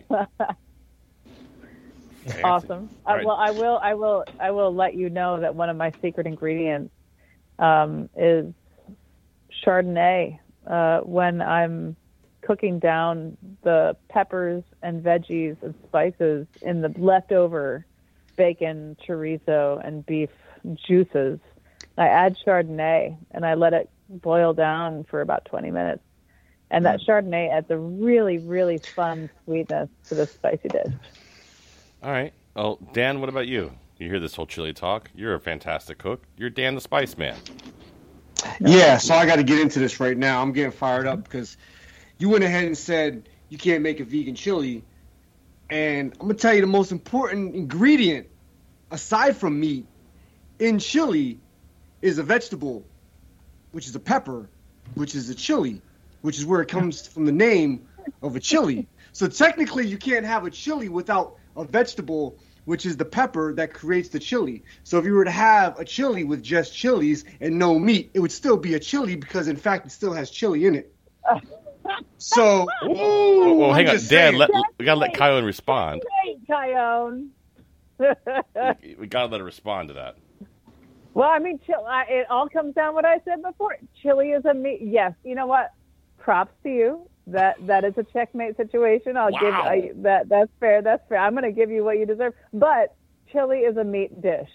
Awesome. Right. Well, I will let you know that one of my secret ingredients is Chardonnay. When I'm cooking down the peppers and veggies and spices in the leftover bacon, chorizo, and beef juices, I add Chardonnay and I let it boil down for about 20 minutes. And that Chardonnay adds a really, really fun sweetness to the spicy dish. All right. Well, Dan, what about you? You hear this whole chili talk. You're a fantastic cook. You're Dan the Spice Man. Yeah, so I got to get into this right now. I'm getting fired up because you went ahead and said you can't make a vegan chili. And I'm going to tell you the most important ingredient, aside from meat, in chili is a vegetable, which is a pepper, which is a chili, which is where it comes from the name of a chili. So technically you can't have a chili without a vegetable, which is the pepper that creates the chili. So if you were to have a chili with just chilies and no meat, it would still be a chili because, in fact, it still has chili in it. So, well, hang on, Dan. We gotta let Kyone respond. Great, Kyone. We gotta let her respond to that. Well, I mean, it all comes down to what I said before. Chili is a meat. Yes, you know what? Props to you. That is a checkmate situation. I'll give that's fair. That's fair. I'm going to give you what you deserve. But chili is a meat dish.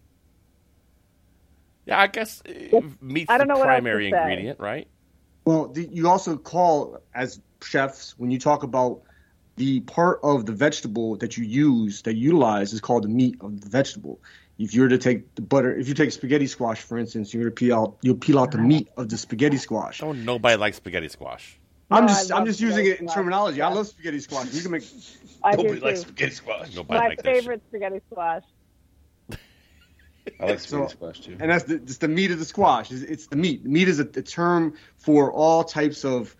Yeah, I guess meat's the primary ingredient, right? Well, you also call, as chefs, when you talk about the part of the vegetable that you utilize is called the meat of the vegetable. If you were to take the butter, if you take spaghetti squash, for instance, you'll peel out the meat of the spaghetti squash. Oh, nobody likes spaghetti squash. I'm just using it in terminology. I love spaghetti squash. You can make. Nobody likes spaghetti squash. My favorite spaghetti squash. I like spaghetti squash too. And that's it's the meat of the squash. It's the meat. Meat is a term for all types of,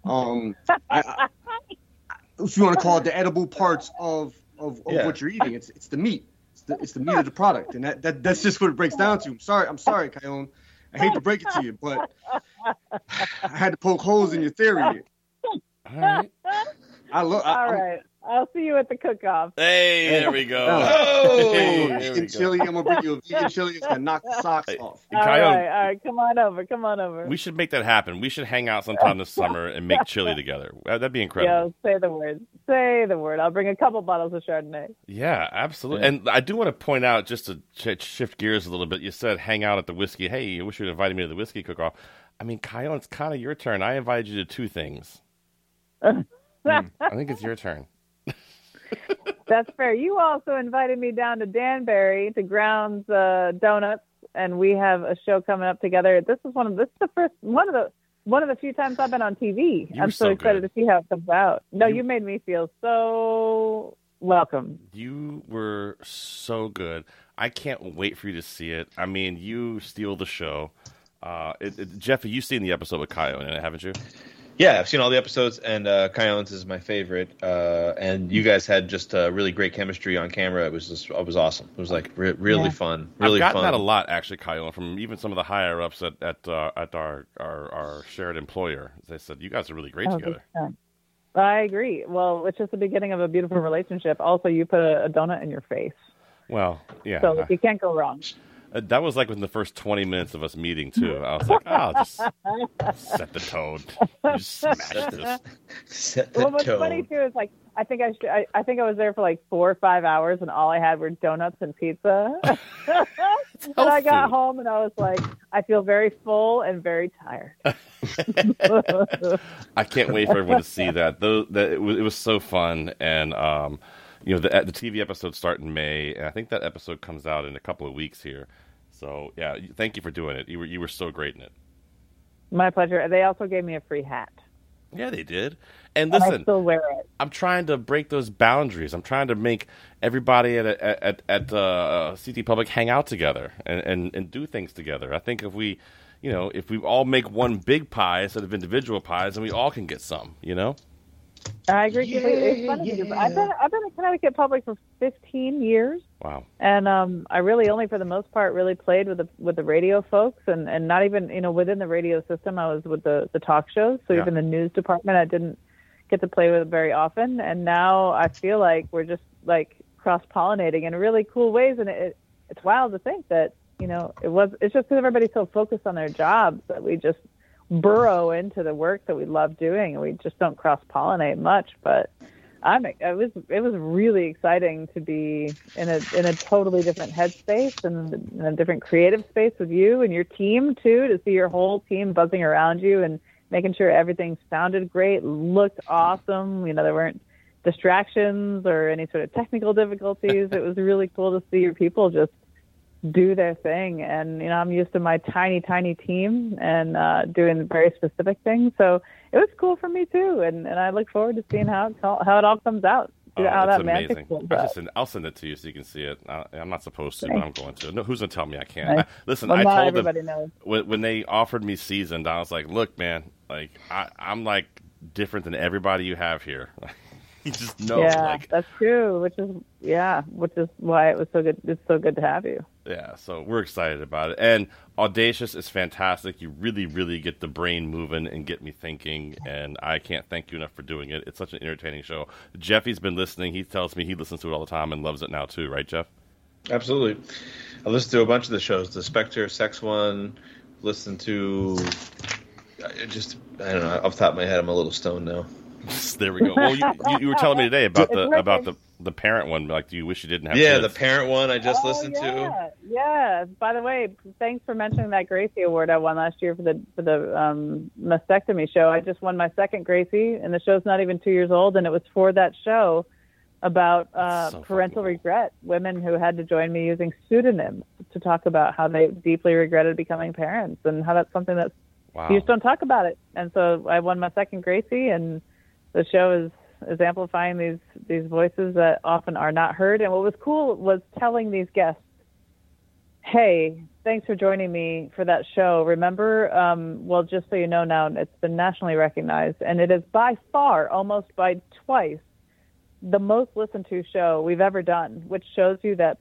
if you want to call it the edible parts of what you're eating. It's the meat. It's the meat of the product, and that's just what it breaks down to. I'm sorry, Kyone. I hate to break it to you, but I had to poke holes in your theory. All right. All right. I'll see you at the cook-off. Hey, there we go. Vegan chili. I'm going to bring you a vegan chili. It's going to knock the socks off. All right. Come on over. We should make that happen. We should hang out sometime this summer and make chili together. That'd be incredible. Yeah, say the word. I'll bring a couple bottles of Chardonnay. Yeah, absolutely. And I do want to point out, just to shift gears a little bit, you said hang out at the whiskey. Hey, I wish you had invited me to the whiskey cook-off. I mean, Kyle, it's kind of your turn. I invited you to two things. I think it's your turn. That's fair. You also invited me down to Danbury to Grounds Donuts, and we have a show coming up together. This is one of the few times I've been on TV. I'm so excited to see how it comes out. No, you made me feel so welcome. You were so good. I can't wait for you to see it. I mean, you steal the show. Jeff, you've seen the episode with Kyone, haven't you? Yeah, I've seen all the episodes, and Kyone's is my favorite. And you guys had just really great chemistry on camera. It was awesome. It was like really fun. Really I've gotten fun. that a lot, actually, Kyone, from even some of the higher ups at our shared employer. They said you guys are really great together. I agree. Well, it's just the beginning of a beautiful relationship. Also, you put a donut in your face. Well, yeah. So you can't go wrong. That was like within the first 20 minutes of us meeting, too. I was like, just set the tone. Just smash this. Set what's funny, too, is like, I think I was there for like 4 or 5 hours, and all I had were donuts and pizza. And I got home, and I was like, I feel very full and very tired. I can't wait for everyone to see that. It was so fun, and the TV episodes start in May, and I think that episode comes out in a couple of weeks here. So yeah, thank you for doing it. You were so great in it. My pleasure. They also gave me a free hat. Yeah, they did. And listen, I still wear it. I'm trying to break those boundaries. I'm trying to make everybody at CT Public hang out together and do things together. I think if we all make one big pie instead of individual pies, then we all can get some. I agree completely. It's funny because I've been at Connecticut Public for 15 years. Wow. And I really only, for the most part, really played with the radio folks, and not even within the radio system. I was with the talk shows, so even the news department I didn't get to play with very often. And now I feel like we're just like cross-pollinating in really cool ways, and it's wild to think that it's just because everybody's so focused on their jobs that we just burrow into the work that we love doing, and we just don't cross-pollinate much. But it was really exciting to be in a totally different headspace and in a different creative space with you and your team too, to see your whole team buzzing around you and making sure everything sounded great, looked awesome. There weren't distractions or any sort of technical difficulties. It was really cool to see your people just do their thing. And, I'm used to my tiny, tiny team and doing very specific things. So it was cool for me too. And I look forward to seeing how it all comes out. How that amazing. I'll send it to you so you can see it. I'm not supposed to, but I'm going to. No, who's going to tell me I can't? Listen, I told everybody knows. When they offered me seasoned, I was like, look, man, like I'm like different than everybody you have here. You just know. Yeah, that's true. Which is why it was so good. It's so good to have you. Yeah, so we're excited about it. And Audacious is fantastic. You really, really get the brain moving and get me thinking, and I can't thank you enough for doing it. It's such an entertaining show. Jeffy's been listening. He tells me he listens to it all the time and loves it now too, right, Jeff? Absolutely. I listen to a bunch of the shows. The Spectre, Sex One, listen to... I don't know, off the top of my head, I'm a little stoned now. There we go. Well, you were telling me today about the parent one. Like, do you wish you didn't have? Yeah, kids? The parent one I just listened to. Yeah. By the way, thanks for mentioning that Gracie Award I won last year for the mastectomy show. I just won my second Gracie, and the show's not even 2 years old, and it was for that show about parental regret. Women who had to join me using pseudonyms to talk about how they deeply regretted becoming parents, and how that's something that you just don't talk about it. And so I won my second Gracie, and the show is amplifying these voices that often are not heard. And what was cool was telling these guests, hey, thanks for joining me for that show. Remember, well, just so you know now, it's been nationally recognized, and it is by far, almost by twice, the most listened to show we've ever done, which shows you that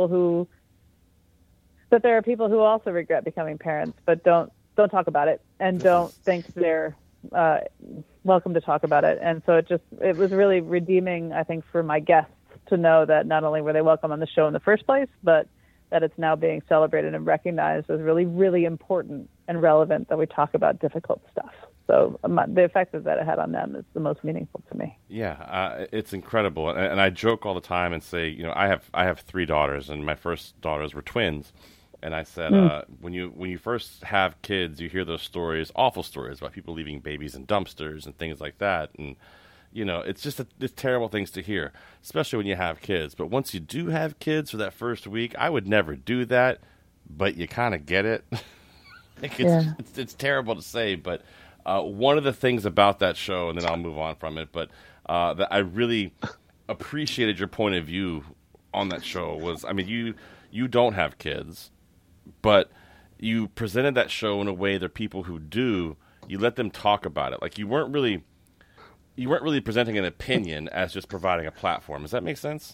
there are people who also regret becoming parents, but don't talk about it and don't think they're welcome to talk about it. And so it was really redeeming, I think, for my guests to know that not only were they welcome on the show in the first place, but that it's now being celebrated and recognized as really, really important and relevant that we talk about difficult stuff. So the effect that it had on them is the most meaningful to me. Yeah, it's incredible. And I joke all the time and say, I have 3 daughters, and my first daughters were twins. And I said, when you first have kids, you hear those stories, awful stories about people leaving babies in dumpsters and things like that. And, it's just it's terrible things to hear, especially when you have kids. But once you do have kids for that first week, I would never do that, but you kind of get it. It's terrible to say, but one of the things about that show, and then I'll move on from it, but that I really appreciated your point of view on that show was, you don't have kids, but you presented that show in a way that people who do, you let them talk about it. Like you weren't really presenting an opinion as just providing a platform. Does that make sense?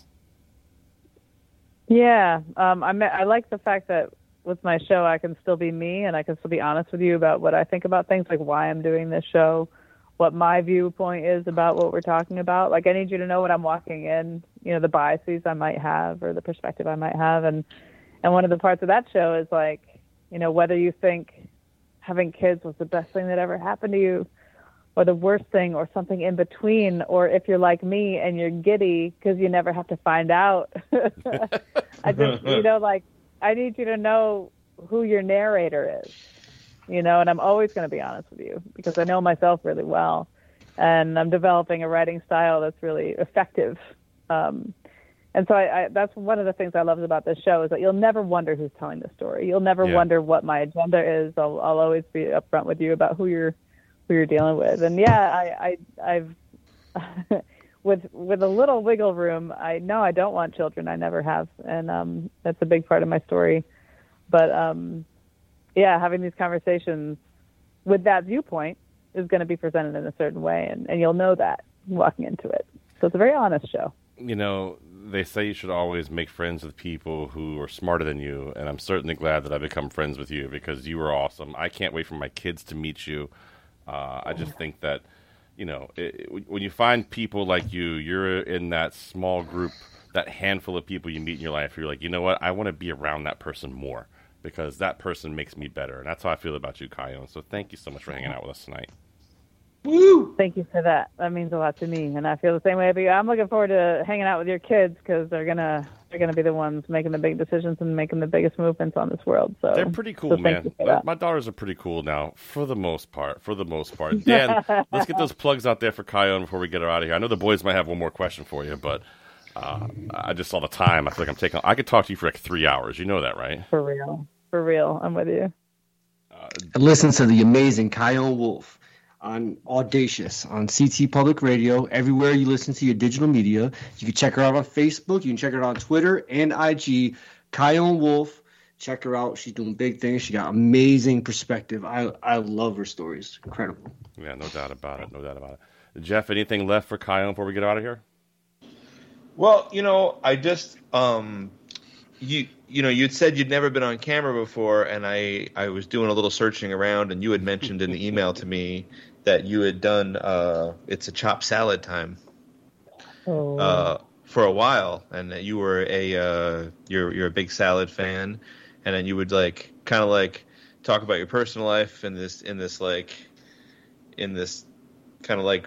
Yeah. I like the fact that with my show, I can still be me, and I can still be honest with you about what I think about things, like why I'm doing this show, what my viewpoint is about what we're talking about. Like I need you to know when I'm walking in, the biases I might have or the perspective I might have. And one of the parts of that show is like, whether you think having kids was the best thing that ever happened to you or the worst thing or something in between, or if you're like me and you're giddy because you never have to find out. I just, I need you to know who your narrator is, and I'm always going to be honest with you because I know myself really well, and I'm developing a writing style that's really effective. And so that's one of the things I love about this show is that you'll never wonder who's telling the story. You'll never wonder what my agenda is. I'll always be upfront with you about who you're dealing with. And I've with a little wiggle room. I know I don't want children. I never have, and that's a big part of my story. But having these conversations with that viewpoint is going to be presented in a certain way, and you'll know that walking into it. So it's a very honest show. You know, they say you should always make friends with people who are smarter than you, and I'm certainly glad that I've become friends with you because you are awesome. I can't wait for my kids to meet you. I just think that, you know, when you find people like you're in that small group, that handful of people you meet in your life, you're like, you know what, I want to be around that person more because that person makes me better. And that's how I feel about you, Kion. So thank you so much for hanging out with us tonight. Woo! Thank you for that. That means a lot to me, and I feel the same way. I'm looking forward to hanging out with your kids because they're gonna be the ones making the big decisions and making the biggest movements on this world. So they're pretty cool, man. My daughters are pretty cool now, for the most part. Dan, let's get those plugs out there for Kion before we get her out of here. I know the boys might have one more question for you, but I just saw the time. I feel like I could talk to you for like 3 hours. You know that, right? For real. I'm with you. Listen to the amazing Kion Wolf on Audacious on CT Public Radio, everywhere you listen to your digital media. You can check her out on Facebook. You can check her out on Twitter and IG. Kion Wolf. Check her out. She's doing big things. She got amazing perspective. I love her stories. Incredible. Yeah, no doubt about it. Jeff, anything left for Kion before we get out of here? Well, you know, I just you'd said you'd never been on camera before, and I was doing a little searching around, and you had mentioned in the email to me that you had done It's a Chopped Salad Time for a while, and that you were you're a big salad fan, and then you would kind of talk about your personal life in this kind of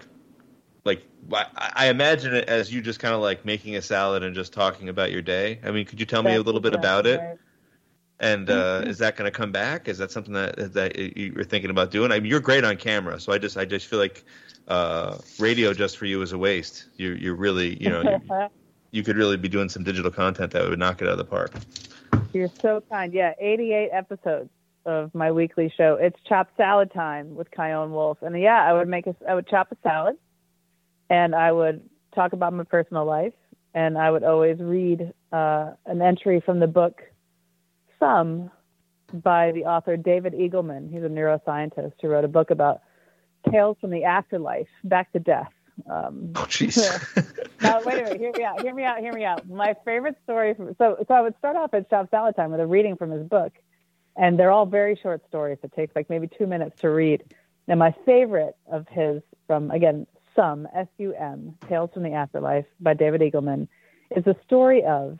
I imagine it as you just kind of making a salad and just talking about your day. I mean, could you tell me a little bit about it? And is that going to come back? Is that something that you're thinking about doing? I mean, you're great on camera, so I just feel like radio just for you is a waste. You're really, you could really be doing some digital content that would knock it out of the park. You're so kind. Yeah, 88 episodes of my weekly show. It's Chopped Salad Time with Kion Wolf, and I would chop a salad. And I would talk about my personal life, and I would always read an entry from the book Some by the author David Eagleman. He's a neuroscientist who wrote a book about tales from the afterlife, back to death. Jeez. Now, wait a minute. Hear me out. My favorite story. So I would start off at Chopped Salad Time with a reading from his book, and they're all very short stories. It takes maybe 2 minutes to read. And my favorite of his from, again, Some, S-U-M, Tales from the Afterlife by David Eagleman, is a story of,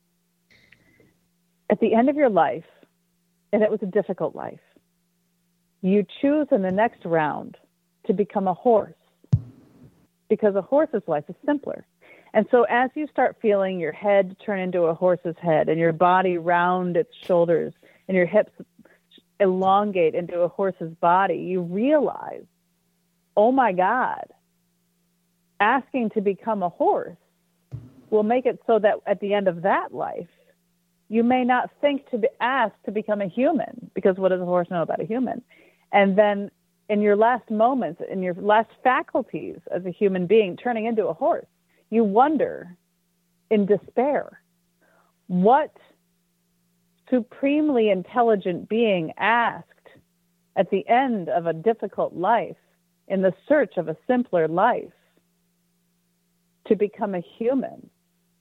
at the end of your life, and it was a difficult life, you choose in the next round to become a horse, because a horse's life is simpler. And so as you start feeling your head turn into a horse's head, and your body round its shoulders, and your hips elongate into a horse's body, you realize, oh my God, asking to become a horse will make it so that at the end of that life, you may not think to be asked to become a human, because what does a horse know about a human? And then in your last moments, in your last faculties as a human being, turning into a horse, you wonder in despair, what supremely intelligent being asked at the end of a difficult life, in the search of a simpler life, to become a human.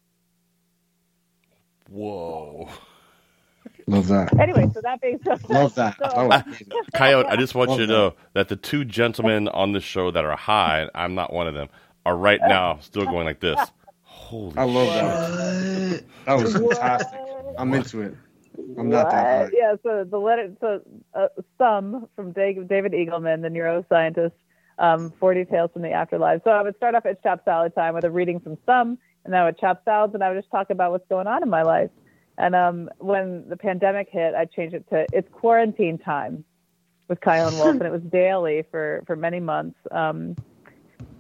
Whoa. Love that. Anyway, so that being said, love that. Coyote, I just want you to know that the two gentlemen on the show that are high, I'm not one of them, are right now still going like this. Holy I love that. That was fantastic. I'm into it. I'm not that high. Yeah, so the letter, Some from David Eagleman, the neuroscientist, 40 Tales from the Afterlife. So I would start off at Chopped Salad Time with a reading from Some, and then I would chop salads, and I would just talk about what's going on in my life. And when the pandemic hit, I changed it to It's Quarantine Time with Kion Wolf, and it was daily for many months.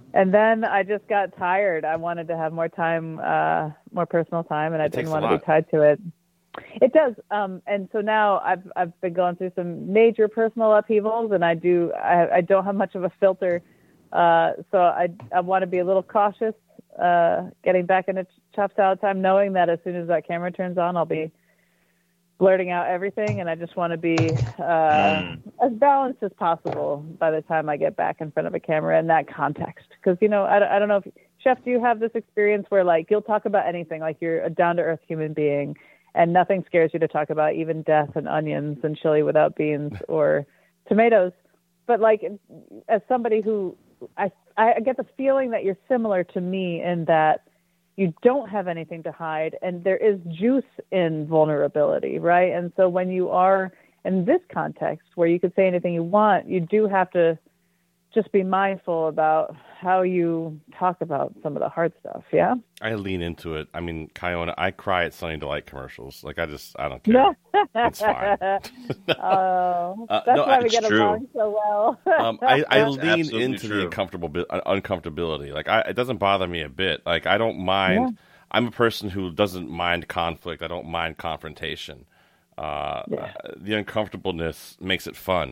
And then I just got tired. I wanted to have more time, more personal time, and I didn't want to be tied to it. It does. And so now I've been going through some major personal upheavals, and I don't have much of a filter. So I want to be a little cautious getting back into chop salad time, knowing that as soon as that camera turns on, I'll be blurting out everything, and I just want to be as balanced as possible by the time I get back in front of a camera in that context. Because, I don't know if, Chef, do you have this experience where, like, you'll talk about anything, like you're a down-to-earth human being, and nothing scares you to talk about, even death and onions and chili without beans or tomatoes. But, like, as somebody who, I get the feeling that you're similar to me in that you don't have anything to hide, and there is juice in vulnerability, right? And so when you are in this context where you could say anything you want, you do have to just be mindful about how you talk about some of the hard stuff, yeah? I lean into it. I mean, Kiona, I cry at Sunny Delight commercials. Like, I don't care. It's fine. That's why we get along so well. I lean into the uncomfortability. Like, it doesn't bother me a bit. Like, I don't mind. Yeah. I'm a person who doesn't mind conflict. I don't mind confrontation. The uncomfortableness makes it fun.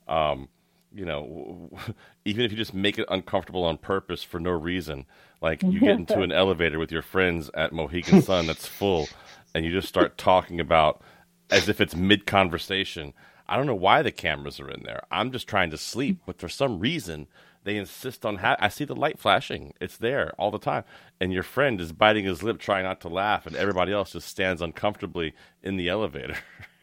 Even if you just make it uncomfortable on purpose for no reason, like you get into an elevator with your friends at Mohegan Sun that's full, and you just start talking about as if it's mid-conversation. I don't know why the cameras are in there. I'm just trying to sleep, but for some reason, they insist on I see the light flashing. It's there all the time. And your friend is biting his lip, trying not to laugh, and everybody else just stands uncomfortably in the elevator.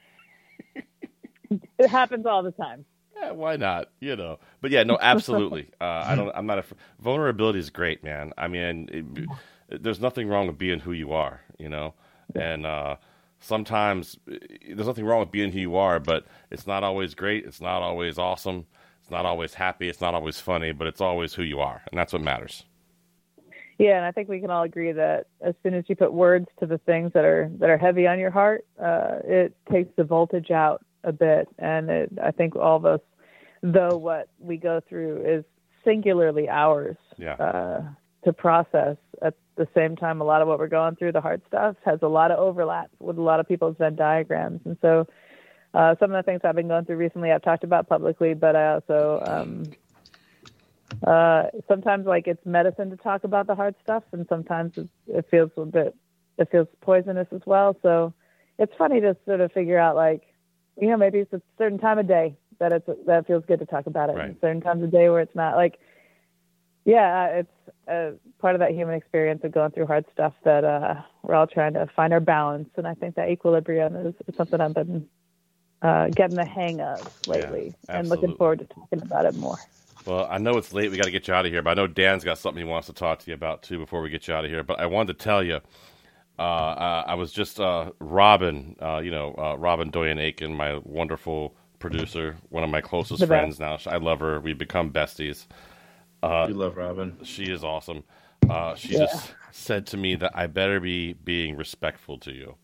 It happens all the time. Yeah, why not? But yeah, no, absolutely. I'm not. Vulnerability is great, man. I mean, there's nothing wrong with being who you are, and sometimes there's nothing wrong with being who you are, but it's not always great. It's not always awesome. It's not always happy. It's not always funny, but it's always who you are, and that's what matters. Yeah, and I think we can all agree that as soon as you put words to the things that are heavy on your heart, it takes the voltage out a bit. And I think all of us, though what we go through is singularly ours to process, at the same time, a lot of what we're going through, the hard stuff, has a lot of overlap with a lot of people's Venn diagrams. And so some of the things I've been going through recently, I've talked about publicly, but I also sometimes, like, it's medicine to talk about the hard stuff, and sometimes it feels poisonous as well. So it's funny to sort of figure out, like, maybe it's a certain time of day that that feels good to talk about it. Right. And certain times of day where it's not. Like, it's part of that human experience of going through hard stuff that we're all trying to find our balance. And I think that equilibrium is something I've been getting the hang of lately, and looking forward to talking about it more. Well, I know it's late. We got to get you out of here, but I know Dan's got something he wants to talk to you about too before we get you out of here. But I wanted to tell you. I was just Robin, Robin Doyen-Aiken, my wonderful producer, one of my closest friends now. I love her. We've become besties. You love Robin. She is awesome. She just said to me that I better be being respectful to you.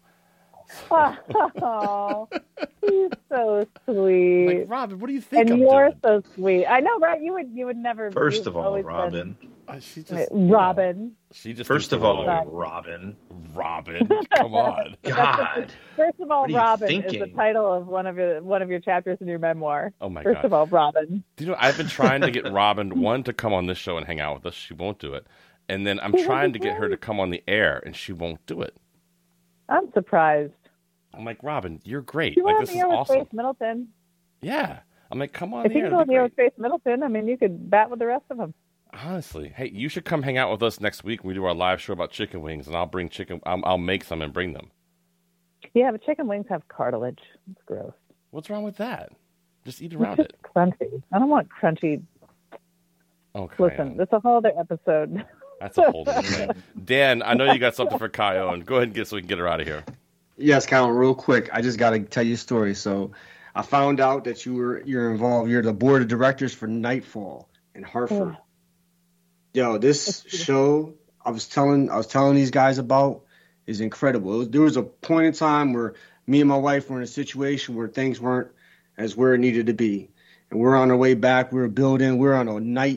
Oh, he's so sweet. Like, Robin, what do you think? And you're so sweet. I know, right? You would never. First of all, Robin. Robin. She just. First of all, Robin. Come on. God. First of all, Robin is the title of one of your chapters in your memoir. Oh my God. First of all, Robin. Do you know, I've been trying to get Robin to come on this show and hang out with us. She won't do it, and then I'm trying to get her to come on the air, and she won't do it. I'm surprised. I'm like, Robin, you're great. You like, this is awesome. Faith Middleton. Yeah. I'm like, come on. If you can go on the air with Faith Middleton, I mean, you could bat with the rest of them. Honestly, hey, you should come hang out with us next week when we do our live show about chicken wings, and I'll bring chicken. I'll make some and bring them. Yeah, but chicken wings have cartilage. It's gross. What's wrong with that? Just eat around it. Crunchy. I don't want crunchy. Okay. Listen, that's a whole other episode. That's a whole other thing. Dan, I know you got something for Kiona. Go ahead and get so we can get her out of here. Yes, Kyle, real quick. I just got to tell you a story. So I found out that you're involved. You're the board of directors for Nightfall in Hartford. Yo, this show I was telling these guys about is incredible. There was a point in time where me and my wife were in a situation where things weren't as where it needed to be. And we're on our way back. We were building. We're on a night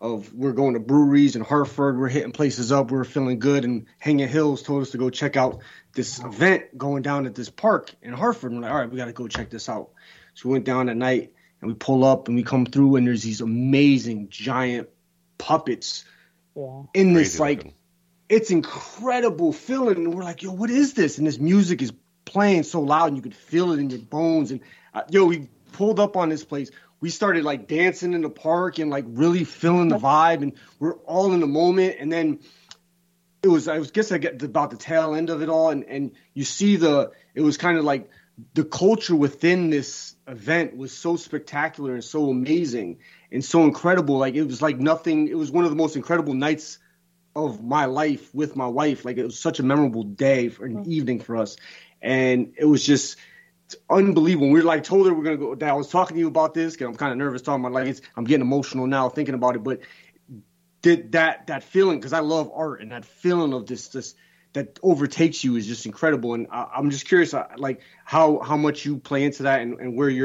of we're going to breweries in Hartford, we're hitting places up, we're feeling good, and Hanging Hills told us to go check out this event going down at this park in Hartford. And we're like, all right, we got to go check this out. So we went down at night, and we pull up, and we come through, and there's these amazing giant puppets in this, like, it's incredible feeling. And we're like, yo, what is this? And this music is playing so loud, and you could feel it in your bones. And, we pulled up on this place. We started like dancing in the park and like really feeling the vibe, and we're all in the moment. And then I get about the tail end of it all. And you see it was kind of like the culture within this event was so spectacular and so amazing and so incredible. Like it was like nothing. It was one of the most incredible nights of my life with my wife. Like it was such a memorable day for an evening for us. And it was just, it's unbelievable. We like told her we're gonna go. I was talking to you about this because I'm kind of nervous talking about I'm getting emotional now thinking about it. But did that feeling, because I love art, and that feeling of this that overtakes you is just incredible. And I'm just curious, like how much you play into that, and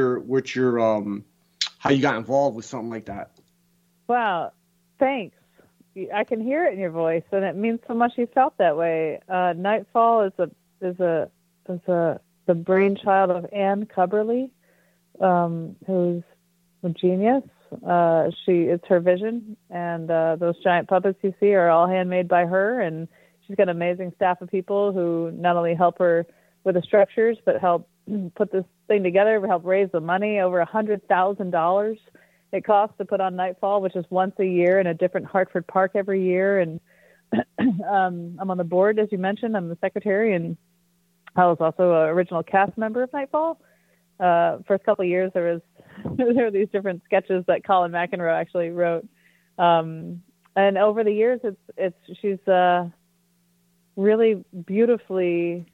how you got involved with something like that. Wow, thanks. I can hear it in your voice, and it means so much you felt that way. Nightfall is the brainchild of Anne Cubberly, who's a genius. It's her vision, and those giant puppets you see are all handmade by her, and she's got an amazing staff of people who not only help her with the structures, but help put this thing together, help raise the money. Over $100,000 it costs to put on Nightfall, which is once a year in a different Hartford park every year. And I'm on the board, as you mentioned. I'm the secretary, and I was also an original cast member of Nightfall. First couple of years, there were these different sketches that Colin McEnroe actually wrote, and over the years, she's really beautifully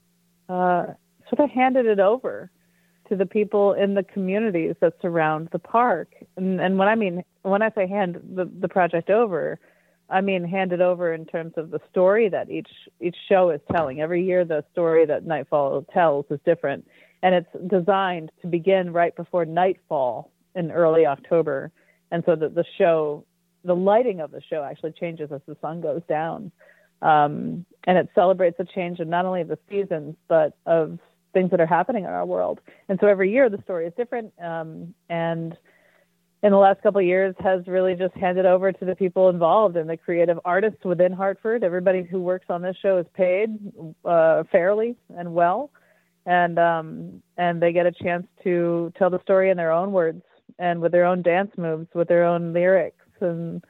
sort of handed it over to the people in the communities that surround the park. And when I say hand the project over, I mean hand it over in terms of the story that each show is telling. Every year, the story that Nightfall tells is different, and it's designed to begin right before nightfall in early October. And so the lighting of the show actually changes as the sun goes down, and it celebrates the change of not only the seasons but of things that are happening in our world. And so every year the story is different, and in the last couple of years has really just handed over to the people involved and the creative artists within Hartford. Everybody who works on this show is paid fairly and well, and they get a chance to tell the story in their own words and with their own dance moves, with their own lyrics, and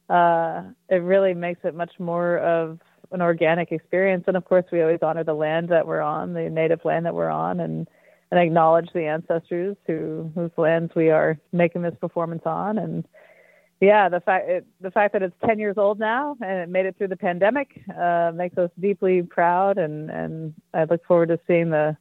it really makes it much more of an organic experience. And of course, we always honor the land that we're on, the native land that we're on, and acknowledge the ancestors whose lands we are making this performance on. And yeah, the fact that it's 10 years old now and it made it through the pandemic makes us deeply proud. And I look forward to seeing the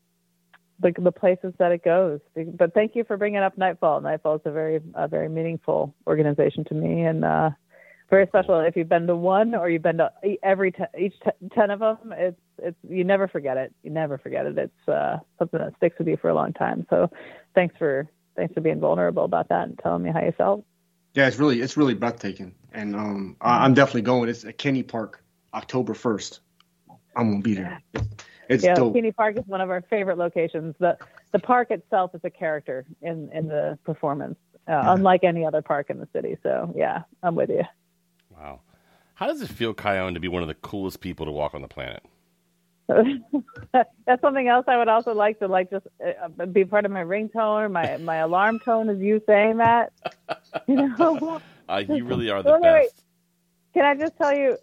places that it goes. But thank you for bringing up Nightfall. Nightfall is a very meaningful organization to me, and very special. If you've been to one or you've been to each 10 of them, it's you never forget it. You never forget it. It's something that sticks with you for a long time. So thanks for being vulnerable about that and telling me how you felt. Yeah, it's really breathtaking, and I'm definitely going. It's at Kenny Park, October 1st. I'm gonna be there. It's dope. Kenny Park is one of our favorite locations. The park itself is a character in the performance, unlike any other park in the city. So yeah, I'm with you. Wow. How does it feel, Kyone, to be one of the coolest people to walk on the planet? That's something else I would also like to just be part of my ringtone or my alarm tone is you saying that. You know? You really are the best. Can I just tell you,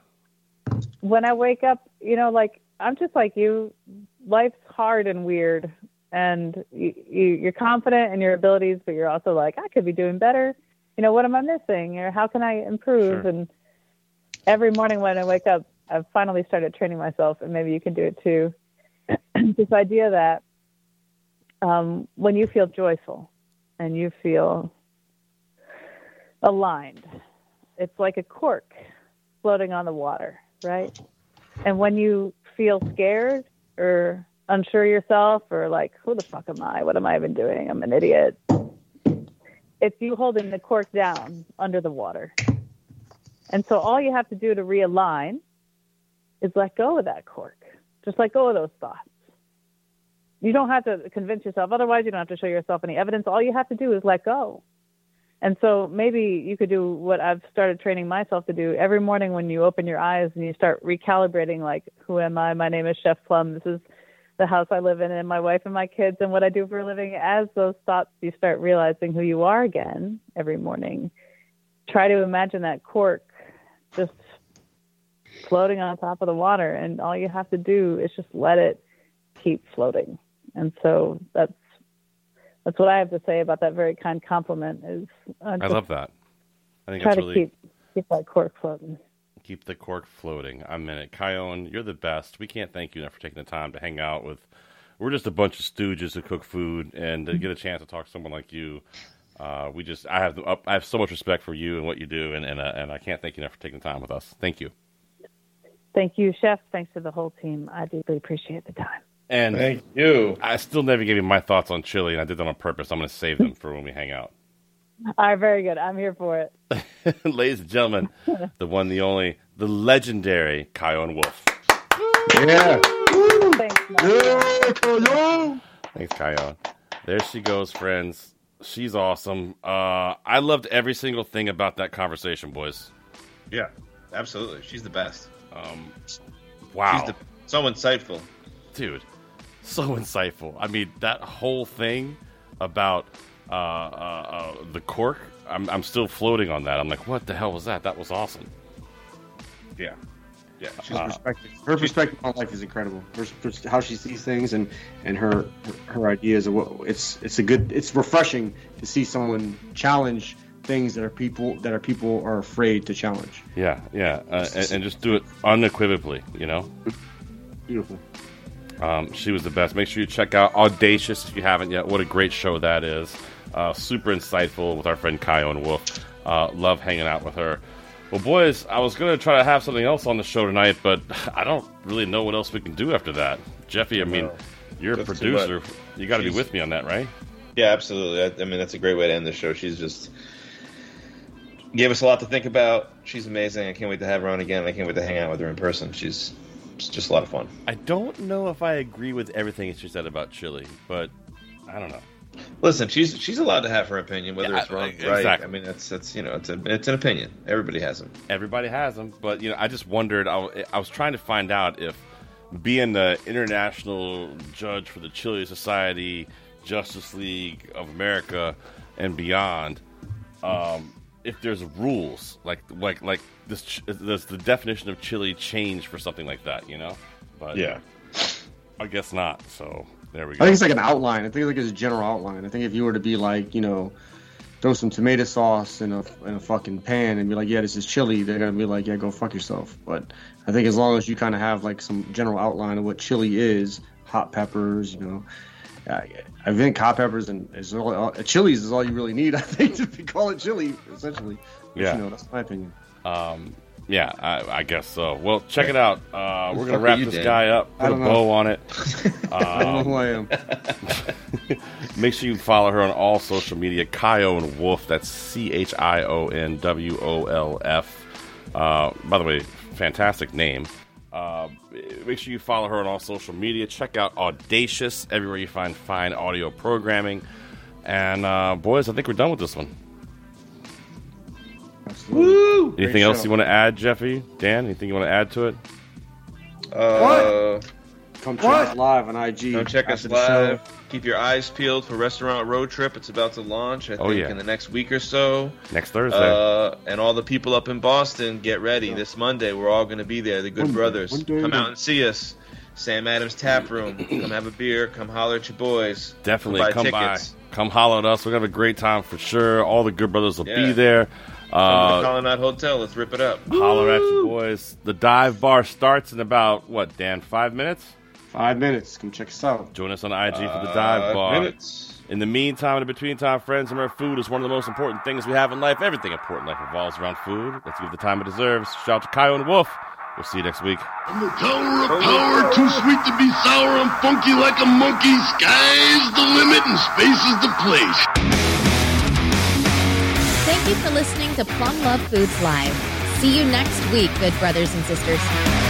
when I wake up, I'm just like you. Life's hard and weird, and you're confident in your abilities, but you're also like, I could be doing better. What am I missing? Or how can I improve? Sure. And every morning when I wake up, I've finally started training myself, and maybe you can do it too. This idea that when you feel joyful and you feel aligned, it's like a cork floating on the water, right? And when you feel scared or unsure yourself or like, who the fuck am I? What am I even doing? I'm an idiot. it's you holding the cork down under the water. And so all you have to do to realign is let go of that cork. Just let go of those thoughts. You don't have to convince yourself. Otherwise, you don't have to show yourself any evidence. All you have to do is let go. And so maybe you could do what I've started training myself to do every morning when you open your eyes and you start recalibrating, like, who am I? My name is Chef Plum. This is the house I live in, and my wife and my kids, and what I do for a living. As those thoughts, you start realizing who you are again every morning. Try to imagine that cork just floating on top of the water, and all you have to do is just let it keep floating. And so that's what I have to say about that very kind compliment. Is I love that. I think try that's to really keep that cork floating. Keep the cork floating. I'm in it. Kyone, you're the best. We can't thank you enough for taking the time to hang out with. We're just a bunch of stooges who cook food, and to get a chance to talk to someone like you, I have so much respect for you and what you do, and I can't thank you enough for taking the time with us. Thank you. Thank you, Chef. Thanks to the whole team. I deeply appreciate the time. And thank you. I still never gave you my thoughts on chili, and I did that on purpose. I'm going to save them for when we hang out. All right, very good. I'm here for it. Ladies and gentlemen, the one, the only, the legendary Kyone Wolf. Yeah. Thanks, Thanks, Kyone. There she goes, friends. She's awesome. I loved every single thing about that conversation, boys. Yeah, absolutely. She's the best. Wow. She's so insightful. Dude, so insightful. I mean, that whole thing about the cork, I'm still floating on that. I'm like, what the hell was that? That was awesome. Yeah. Yeah. Her perspective on life is incredible. How she sees things and her ideas of what it's refreshing to see someone challenge things that people are afraid to challenge. Yeah, and just do it unequivocally, you know. Beautiful. She was the best. Make sure you check out Audacious if you haven't yet. What a great show that is. Super insightful with our friend Kyone Wolf. Love hanging out with her. Well, boys, I was going to try to have something else on the show tonight, but I don't really know what else we can do after that. Jeffy, I mean, you're a producer. You got to be with me on that, right? Yeah, absolutely. I mean, that's a great way to end the show. She's just gave us a lot to think about. She's amazing. I can't wait to have her on again. I can't wait to hang out with her in person. It's just a lot of fun. I don't know if I agree with everything she said about chili, but I don't know. Listen, she's allowed to have her opinion, whether it's wrong, exactly. right. I mean, it's it's an opinion. Everybody has them. Everybody has them, but I just wondered. I was trying to find out if being the international judge for the Chili Society, Justice League of America, and beyond, if there's rules like this, does the definition of chili change for something like that? But yeah, I guess not. So. There we go. I think it's like an outline. I think it's a general outline. I think if you were to be like, throw some tomato sauce in a fucking pan and be like, yeah, this is chili, they're gonna be like, yeah, go fuck yourself. But I think as long as you kind of have like some general outline of what chili is, hot peppers, I think hot peppers chilies is all you really need. I think to call it chili, essentially. Yeah, that's my opinion. Yeah, I guess so. Well, check it out. We're going to wrap this guy up, put a bow on it. I don't know who I am. Make sure you follow her on all social media. Kyone Wolf, that's ChionWolf. By the way, fantastic name. Make sure you follow her on all social media. Check out Audacious, everywhere you find fine audio programming. And, boys, I think we're done with this one. Woo! Anything else you want to add, Jeffy? Dan, anything you want to add to it? What? Come check us live on IG. Come check us live. Keep your eyes peeled for Restaurant Road Trip. It's about to launch, I think, in the next week or so. Next Thursday. And all the people up in Boston, get ready. This Monday, we're all going to be there. The Good Brothers. Come out and see us. Sam Adams Tap Room. Come have a beer. Come holler at your boys. Definitely. Come by. Come holler at us. We're going to have a great time for sure. All the Good Brothers will be there. Come to the Colonnade Hotel. Let's rip it up. Holler at you, boys. The dive bar starts in about, what, Dan, 5 minutes? 5 minutes. Come check us out. Join us on IG for the dive bar. 5 minutes. In the meantime, in the between time, friends, remember, food is one of the most important things we have in life. Everything important in life revolves around food. Let's give it the time it deserves. Shout out to Kyone Wolf. We'll see you next week. I'm the tower of power, too sweet to be sour. I'm funky like a monkey. Sky's the limit and space is the place. Thank you for listening to Plum Love Foods Live. See you next week, good brothers and sisters.